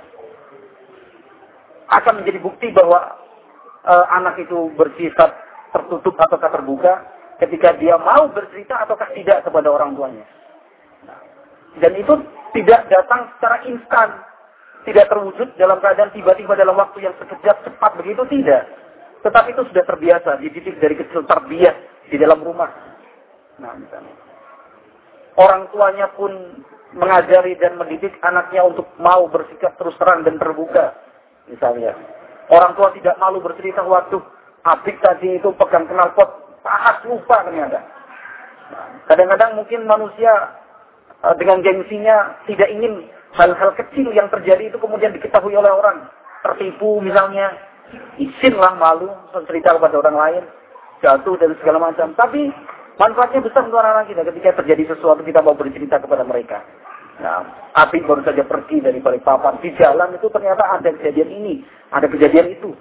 akan menjadi bukti bahwa e, anak itu bersifat tertutup ataukah terbuka ketika dia mau bercerita ataukah tidak kepada orang tuanya. Nah, dan itu tidak datang secara instan. Tidak terwujud dalam keadaan tiba-tiba dalam waktu yang sekejap cepat begitu, tidak. Tetapi itu sudah terbiasa, dididik dari kecil, terbiasa di dalam rumah. Nah, misalnya. Orang tuanya pun mengajari dan mendidik anaknya untuk mau bersikap terus terang dan terbuka. Misalnya. Orang tua tidak malu bercerita waktu adik tadi itu pegang knalpot, panas lupa ternyata. Nah, kadang-kadang mungkin manusia uh, dengan gengsinya tidak ingin hal-hal kecil yang terjadi itu kemudian diketahui oleh orang. Tertipu misalnya. Izinlah malu cerita kepada orang lain. Jatuh dan segala macam. Tapi manfaatnya besar untuk anak-anak kita. Ketika terjadi sesuatu kita mau bercerita kepada mereka. Nah, Abi baru saja pergi dari Balikpapan. Di jalan itu ternyata ada kejadian ini. Ada kejadian itu.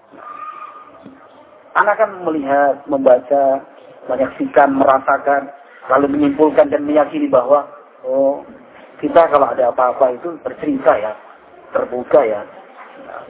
Anak kan melihat, membaca, menyaksikan, merasakan. Lalu menyimpulkan dan meyakini bahwa oh, kita kalau ada apa-apa itu bercerita ya, terbuka ya. Nah.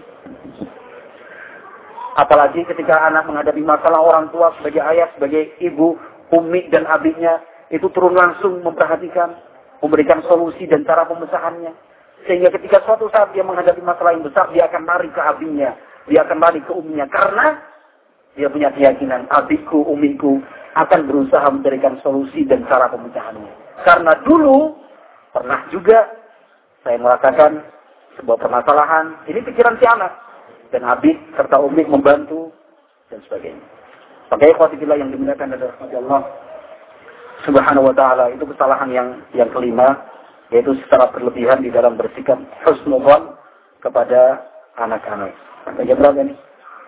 Apalagi ketika anak menghadapi masalah orang tua sebagai ayah, sebagai ibu, umi dan abinya, itu turun langsung memperhatikan, memberikan solusi dan cara pemecahannya. Sehingga ketika suatu saat dia menghadapi masalah yang besar, dia akan lari ke abinya, dia akan lari ke uminya. Karena dia punya keyakinan, abiku, umiku akan berusaha memberikan solusi dan cara pemecahannya. Karena dulu, pernah juga saya merasakan sebuah permasalahan, ini pikiran si anak. Dan Habib serta Umi membantu dan sebagainya. Pakai ikhwatillah yang dimuliakan dari Allah Subhanahu wa taala, itu kesalahan yang yang kelima, yaitu secara berlebihan di dalam bersikap husnudzon kepada anak-anak. Sampai jam berapa ini?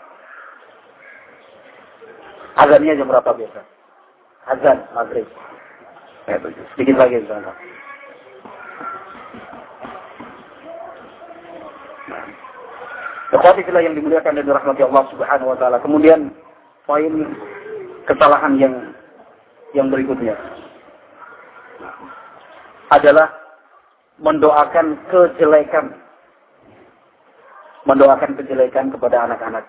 Azannya jam berapa biasa? Azan maghrib. Ya, sedikit lagi insyaallah. Ikhwatillah yang dimuliakan dan dirahmati Allah Subhanahu wa taala. Kemudian poin kesalahan yang yang berikutnya adalah mendoakan kejelekan. Mendoakan kejelekan kepada anak-anak.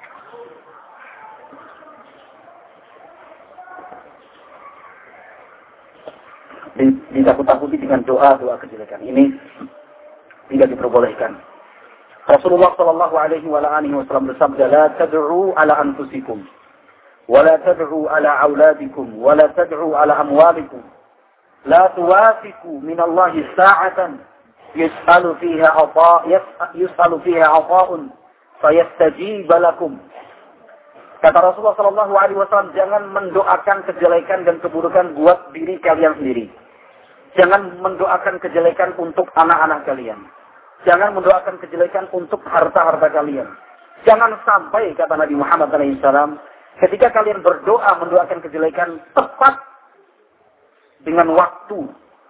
Ditakut-takuti dengan doa-doa kejelekan. Ini tidak diperbolehkan. Rasulullah sallallahu alaihi wasallam bersabda, "La tad'u ala anfusikum, wa la tad'u ala auladikum, wa la tad'u ala amwalikum. La tuwafiqu min Allahi sa'atan yus'alu fiha 'ata yus'alu fiha 'ata'un fayastajib lakum." Kata Rasulullah sallallahu alaihi wasallam, jangan mendoakan kejelekan dan keburukan buat diri kalian sendiri. Jangan mendoakan kejelekan untuk anak-anak kalian. Jangan mendoakan kejelekan untuk harta-harta kalian. Jangan sampai, kata Nabi Muhammad shallallahu alaihi wasallam, ketika kalian berdoa mendoakan kejelekan tepat dengan waktu,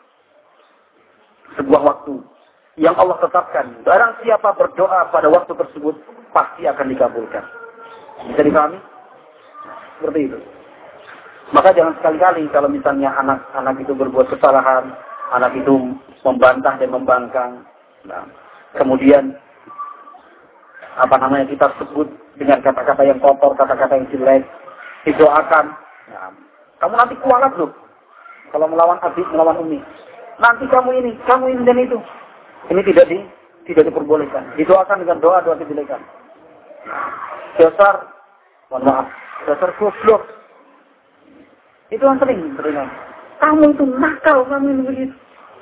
sebuah waktu yang Allah tetapkan. Barang siapa berdoa pada waktu tersebut, pasti akan dikabulkan. Bisa dipahami? Seperti itu. Maka jangan sekali-kali kalau misalnya anak-anak itu berbuat kesalahan, anak itu membantah dan membangkang, nah, kemudian apa namanya kita sebut dengan kata-kata yang kotor, kata-kata yang jelek, didoakan. Nah, kamu nanti kualat loh kalau melawan adik, melawan umi. Nanti kamu ini, kamu ini dan itu. Ini tidak di, tidak diperbolehkan. Didoakan dengan doa-doa kejelekan. Dasar, mohon maaf, dasar goblok. Itu yang sering terdengar. Kamu itu nakal, kamu ini begitu.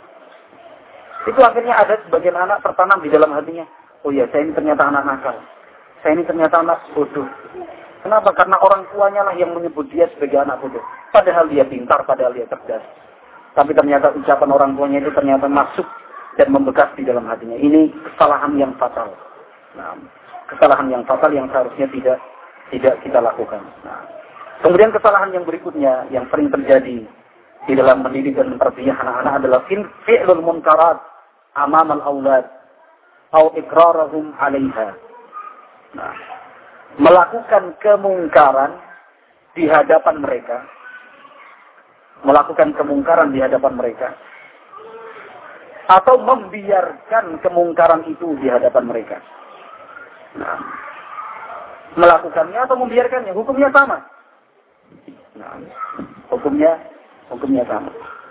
Itu akhirnya ada sebagian anak tertanam di dalam hatinya. Oh iya, saya ini ternyata anak nakal. Saya ini ternyata anak bodoh. Kenapa? Karena orang tuanya lah yang menyebut dia sebagai anak bodoh. Padahal dia pintar, padahal dia cerdas. Tapi ternyata ucapan orang tuanya itu ternyata masuk dan membekas di dalam hatinya. Ini kesalahan yang fatal. Nah, kesalahan yang fatal yang seharusnya tidak tidak kita lakukan. Nah, kemudian kesalahan yang berikutnya yang sering terjadi di dalam mendidik dan memperbiah anak-anak adalah fi'lul munkarat amam al-aulad atau iqrarahum 'alaiha. Nah, melakukan kemungkaran di hadapan mereka. Melakukan kemungkaran di hadapan mereka. Atau membiarkan kemungkaran itu di hadapan mereka. Nah, melakukannya atau membiarkannya, hukumnya sama. Nah, hukumnya hukumnya sama.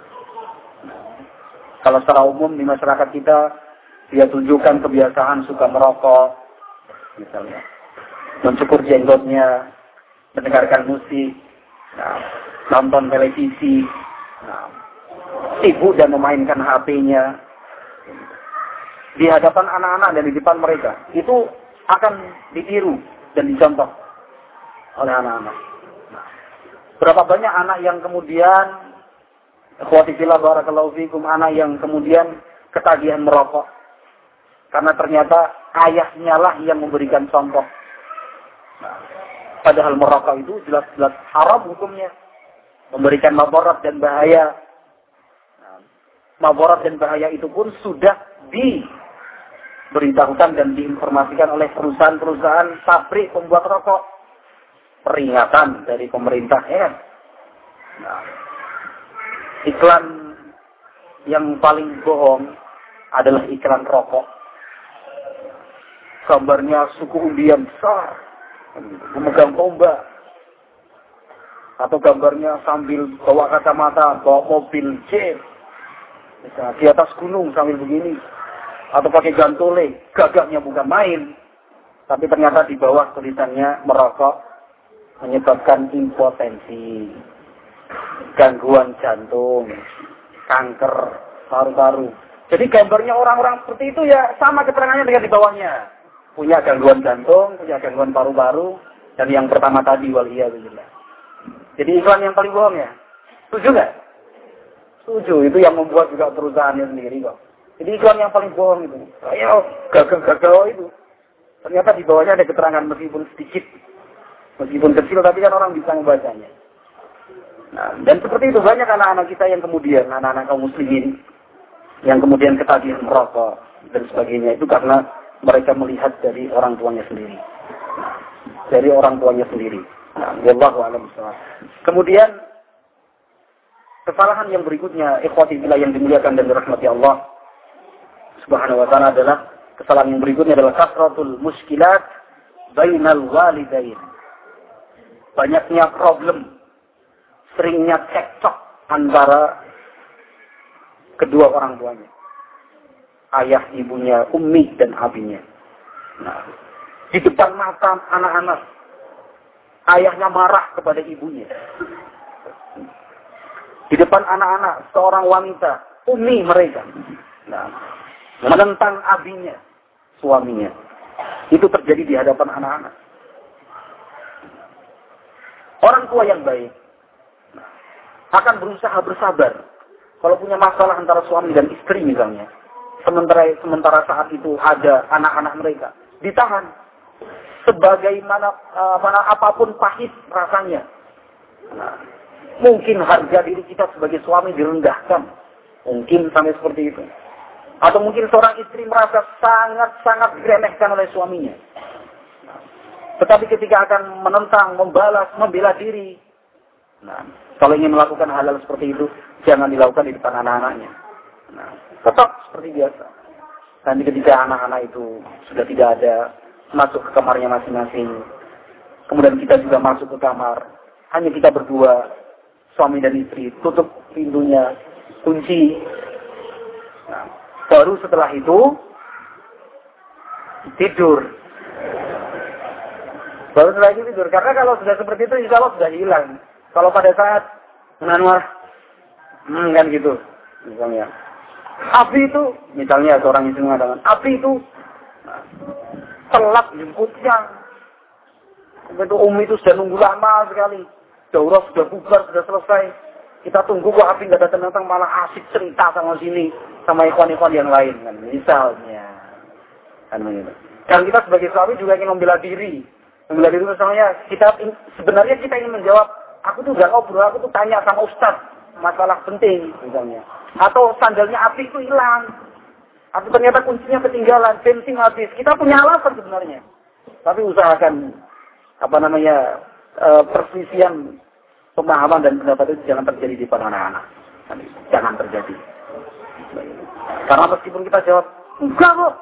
Kalau secara umum di masyarakat kita, dia tunjukkan kebiasaan suka merokok, misalnya, mencukur jenggotnya, mendengarkan musik, nah, nonton televisi, nah, sibuk dan memainkan H P-nya di hadapan anak-anak dan di depan mereka. Itu akan ditiru dan dicontoh oleh anak-anak. Nah, berapa banyak anak yang kemudian ikhwati fillah barakallahu fikum, anak yang kemudian ketagihan merokok karena ternyata ayahnya lah yang memberikan contoh. Nah, padahal merokok itu jelas-jelas haram hukumnya, memberikan mabarat dan bahaya. Nah, mabarat dan bahaya itu pun sudah diberitahukan dan diinformasikan oleh perusahaan-perusahaan pabrik pembuat rokok. Peringatan dari pemerintah, ya kan? Nah, iklan yang paling bohong adalah iklan rokok. Gambarnya suku undian besar, memegang tombak, atau gambarnya sambil bawa kacamata, bawa mobil jeep, misalnya di atas gunung sambil begini, atau pakai gantole, gagahnya bukan main, tapi ternyata di bawah tulisannya merokok menyebabkan impotensi, gangguan jantung, kanker paru-paru, Jadi gambarnya orang-orang seperti itu ya sama keterangannya dengan di bawahnya. Punya gangguan jantung, punya gangguan paru-paru, dan yang pertama tadi waliyadzubillah. Jadi iklan yang paling bohong ya. Setuju nggak? Setuju, itu yang membuat juga perusahaannya sendiri kok. Jadi iklan yang paling bohong itu. Ayo, gagal-gagal itu. Ternyata di bawahnya ada keterangan meskipun sedikit. Meskipun kecil, tapi kan orang bisa membacanya. Nah, dan seperti itu banyak anak-anak kita yang kemudian, anak-anak kaum muslimin, yang kemudian ketagihan merokok dan sebagainya itu karena mereka melihat dari orang tuanya sendiri, dari orang tuanya sendiri. Nah, wallahu a'lam bishawab. Kemudian kesalahan yang berikutnya, ikhwati fillah yang dimuliakan dan dirahmati Allah Subhanahu wa taala adalah kesalahan yang berikutnya adalah kasratul muskilat bainal walidain. Banyaknya problem, seringnya cekcok antara kedua orang tuanya. Ayah ibunya, ummi dan abinya. Nah, di depan mata anak-anak, ayahnya marah kepada ibunya. Di depan anak-anak, seorang wanita, ummi mereka. Nah, menentang abinya, suaminya. Itu terjadi di hadapan anak-anak. Orang tua yang baik akan berusaha bersabar. Kalau punya masalah antara suami dan istri misalnya, sementara sementara saat itu ada anak-anak mereka, ditahan. Sebagaimana uh, mana apapun pahit rasanya. Nah, mungkin harga diri kita sebagai suami direndahkan. Mungkin sampai seperti itu. Atau mungkin seorang istri merasa sangat-sangat diremehkan oleh suaminya. Tetapi ketika akan menentang, membalas, membela diri, nah, kalau ingin melakukan hal-hal seperti itu, jangan dilakukan di depan anak-anaknya. Nah, tetap seperti biasa. Nanti ketika anak-anak itu sudah tidak ada, masuk ke kamarnya masing-masing. Kemudian kita juga masuk ke kamar. Hanya kita berdua, suami dan istri. Tutup pintunya, kunci. Nah, baru setelah itu, tidur. Baru setelah itu tidur. Karena kalau sudah seperti itu, insya Allah sudah hilang. Kalau pada saat menanwar, hmm, kan gitu, misalnya. Api itu, misalnya seorang istri mengatakan, api itu nah, telat jemputnya. Itu umi itu sudah nunggu lama sekali. Daurah sudah bubar, sudah selesai. Kita tunggu kok api nggak datang-datang, malah asik cerita sama sini, sama ikhwan-ikhwan yang lain, kan misalnya. Kan begitu. Dan kita sebagai suami juga ingin membela diri. Membela diri misalnya, kita sebenarnya kita ingin menjawab. Aku tuh gak ngobrol, aku tuh tanya sama ustaz masalah penting misalnya. Atau sandalnya api itu hilang. Atau ternyata kuncinya ketinggalan, bensin habis. Kita punya alasan sebenarnya. Tapi usahakan apa namanya e, perselisihan pemahaman dan pendapat itu jangan terjadi di depan anak-anak. Jangan terjadi. Karena meskipun kita jawab, enggak kok.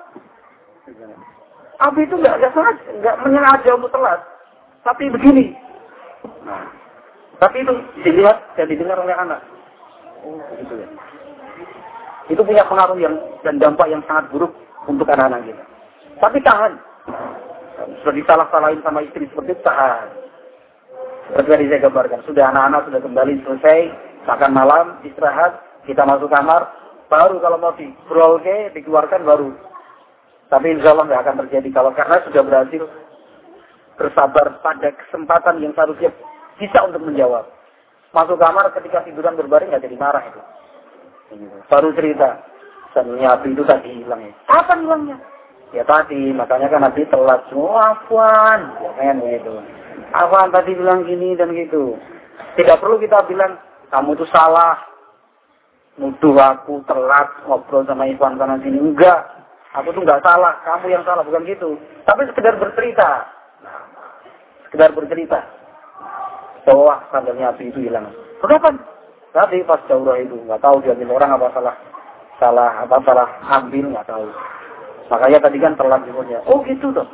Api itu enggak enggak sengaja, enggak menyengaja untuk telat. Tapi begini. Nah, tapi itu dilihat dan didengar oleh anak. Oh, gitu ya. Itu punya pengaruh yang dan dampak yang sangat buruk untuk anak-anak kita. Tapi tahan. Sudah disalah-salahin sama istri seperti itu, tahan. Seperti tadi saya gambarkan. Sudah anak-anak sudah kembali selesai. Makan malam, istirahat. Kita masuk kamar. Baru kalau mau dibrolke, dikeluarkan baru. Tapi insya Allah nggak akan terjadi. Kalau karena sudah berhasil bersabar pada kesempatan yang seharusnya bisa untuk menjawab. Masuk kamar ketika tiduran berbaring nggak jadi marah itu. Baru cerita. Sandalnya api itu tadi hilang ya. Kapan hilangnya? Ya tadi, makanya kan nanti telat semua. Afwan. Ya kan gitu. Afwan tadi bilang gini dan gitu. Tidak perlu kita bilang, kamu itu salah. Nuduh aku telat ngobrol sama Ikhwan sana sini. Enggak. Aku tuh nggak salah. Kamu yang salah. Bukan gitu. Tapi sekedar bercerita. Nah, sekedar bercerita. Bahwa sandalnya api itu hilang. Kenapa? Tadi pas daurah itu nggak tahu diambil orang apa salah salah apa salah ambil nggak tahu. Makanya tadi kan telat jemputnya. Oh gitu tuh.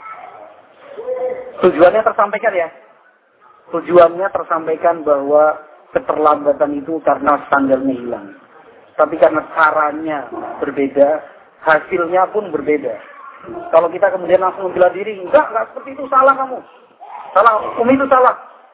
Tujuannya tersampaikan ya. Tujuannya tersampaikan bahwa keterlambatan itu karena sandalnya hilang. Tapi karena caranya berbeda, hasilnya pun berbeda. Kalau kita kemudian langsung membela diri, enggak, enggak seperti itu, salah kamu. Salah, Umi itu salah.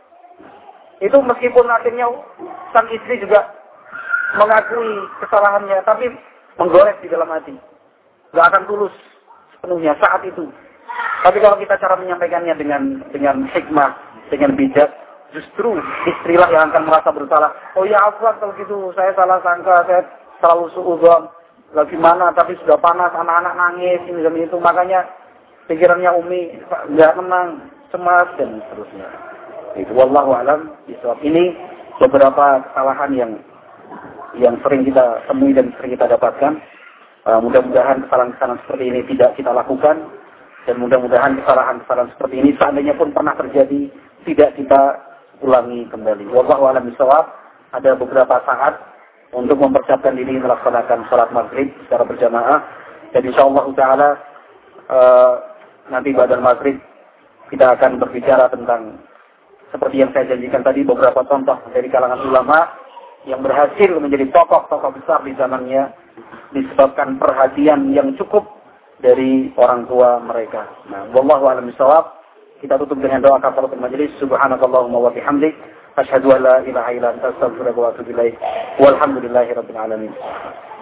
Itu meskipun akhirnya sang istri juga mengakui kesalahannya, tapi menggores di dalam hati. Nggak akan tulus sepenuhnya saat itu. Tapi kalau kita cara menyampaikannya dengan dengan hikmah, dengan bijak, justru istrilah yang akan merasa bersalah. Oh ya afwan kalau gitu, saya salah sangka, saya selalu suudzon. Lah gimana, tapi sudah panas, anak-anak nangis, ini dan itu. Makanya pikirannya Umi nggak tenang, cemas, dan seterusnya. Itu wallahu alam bisawab. Ini beberapa kesalahan yang yang sering kita temui dan sering kita dapatkan. Uh, mudah-mudahan kesalahan-kesalahan seperti ini tidak kita lakukan. Dan mudah-mudahan kesalahan-kesalahan seperti ini seandainya pun pernah terjadi, tidak kita ulangi kembali. Wallahu a'lam bishawab. Ada beberapa saat untuk mempersiapkan diri melaksanakan salat maghrib secara berjamaah. Dan insyaallah taala uh, nanti pada maghrib kita akan berbicara tentang seperti yang saya janjikan tadi, beberapa contoh dari kalangan ulama yang berhasil menjadi tokoh-tokoh besar di zamannya disebabkan perhatian yang cukup dari orang tua mereka. Nah, wallahu a'lam bishawab. Kita tutup dengan doa kafaratul majelis. Subhanakallahumma wa bihamdik, asyhadu an la ilaha illa anta, astaghfiruka wa atubu ilaik. Walhamdulillahirabbil alamin.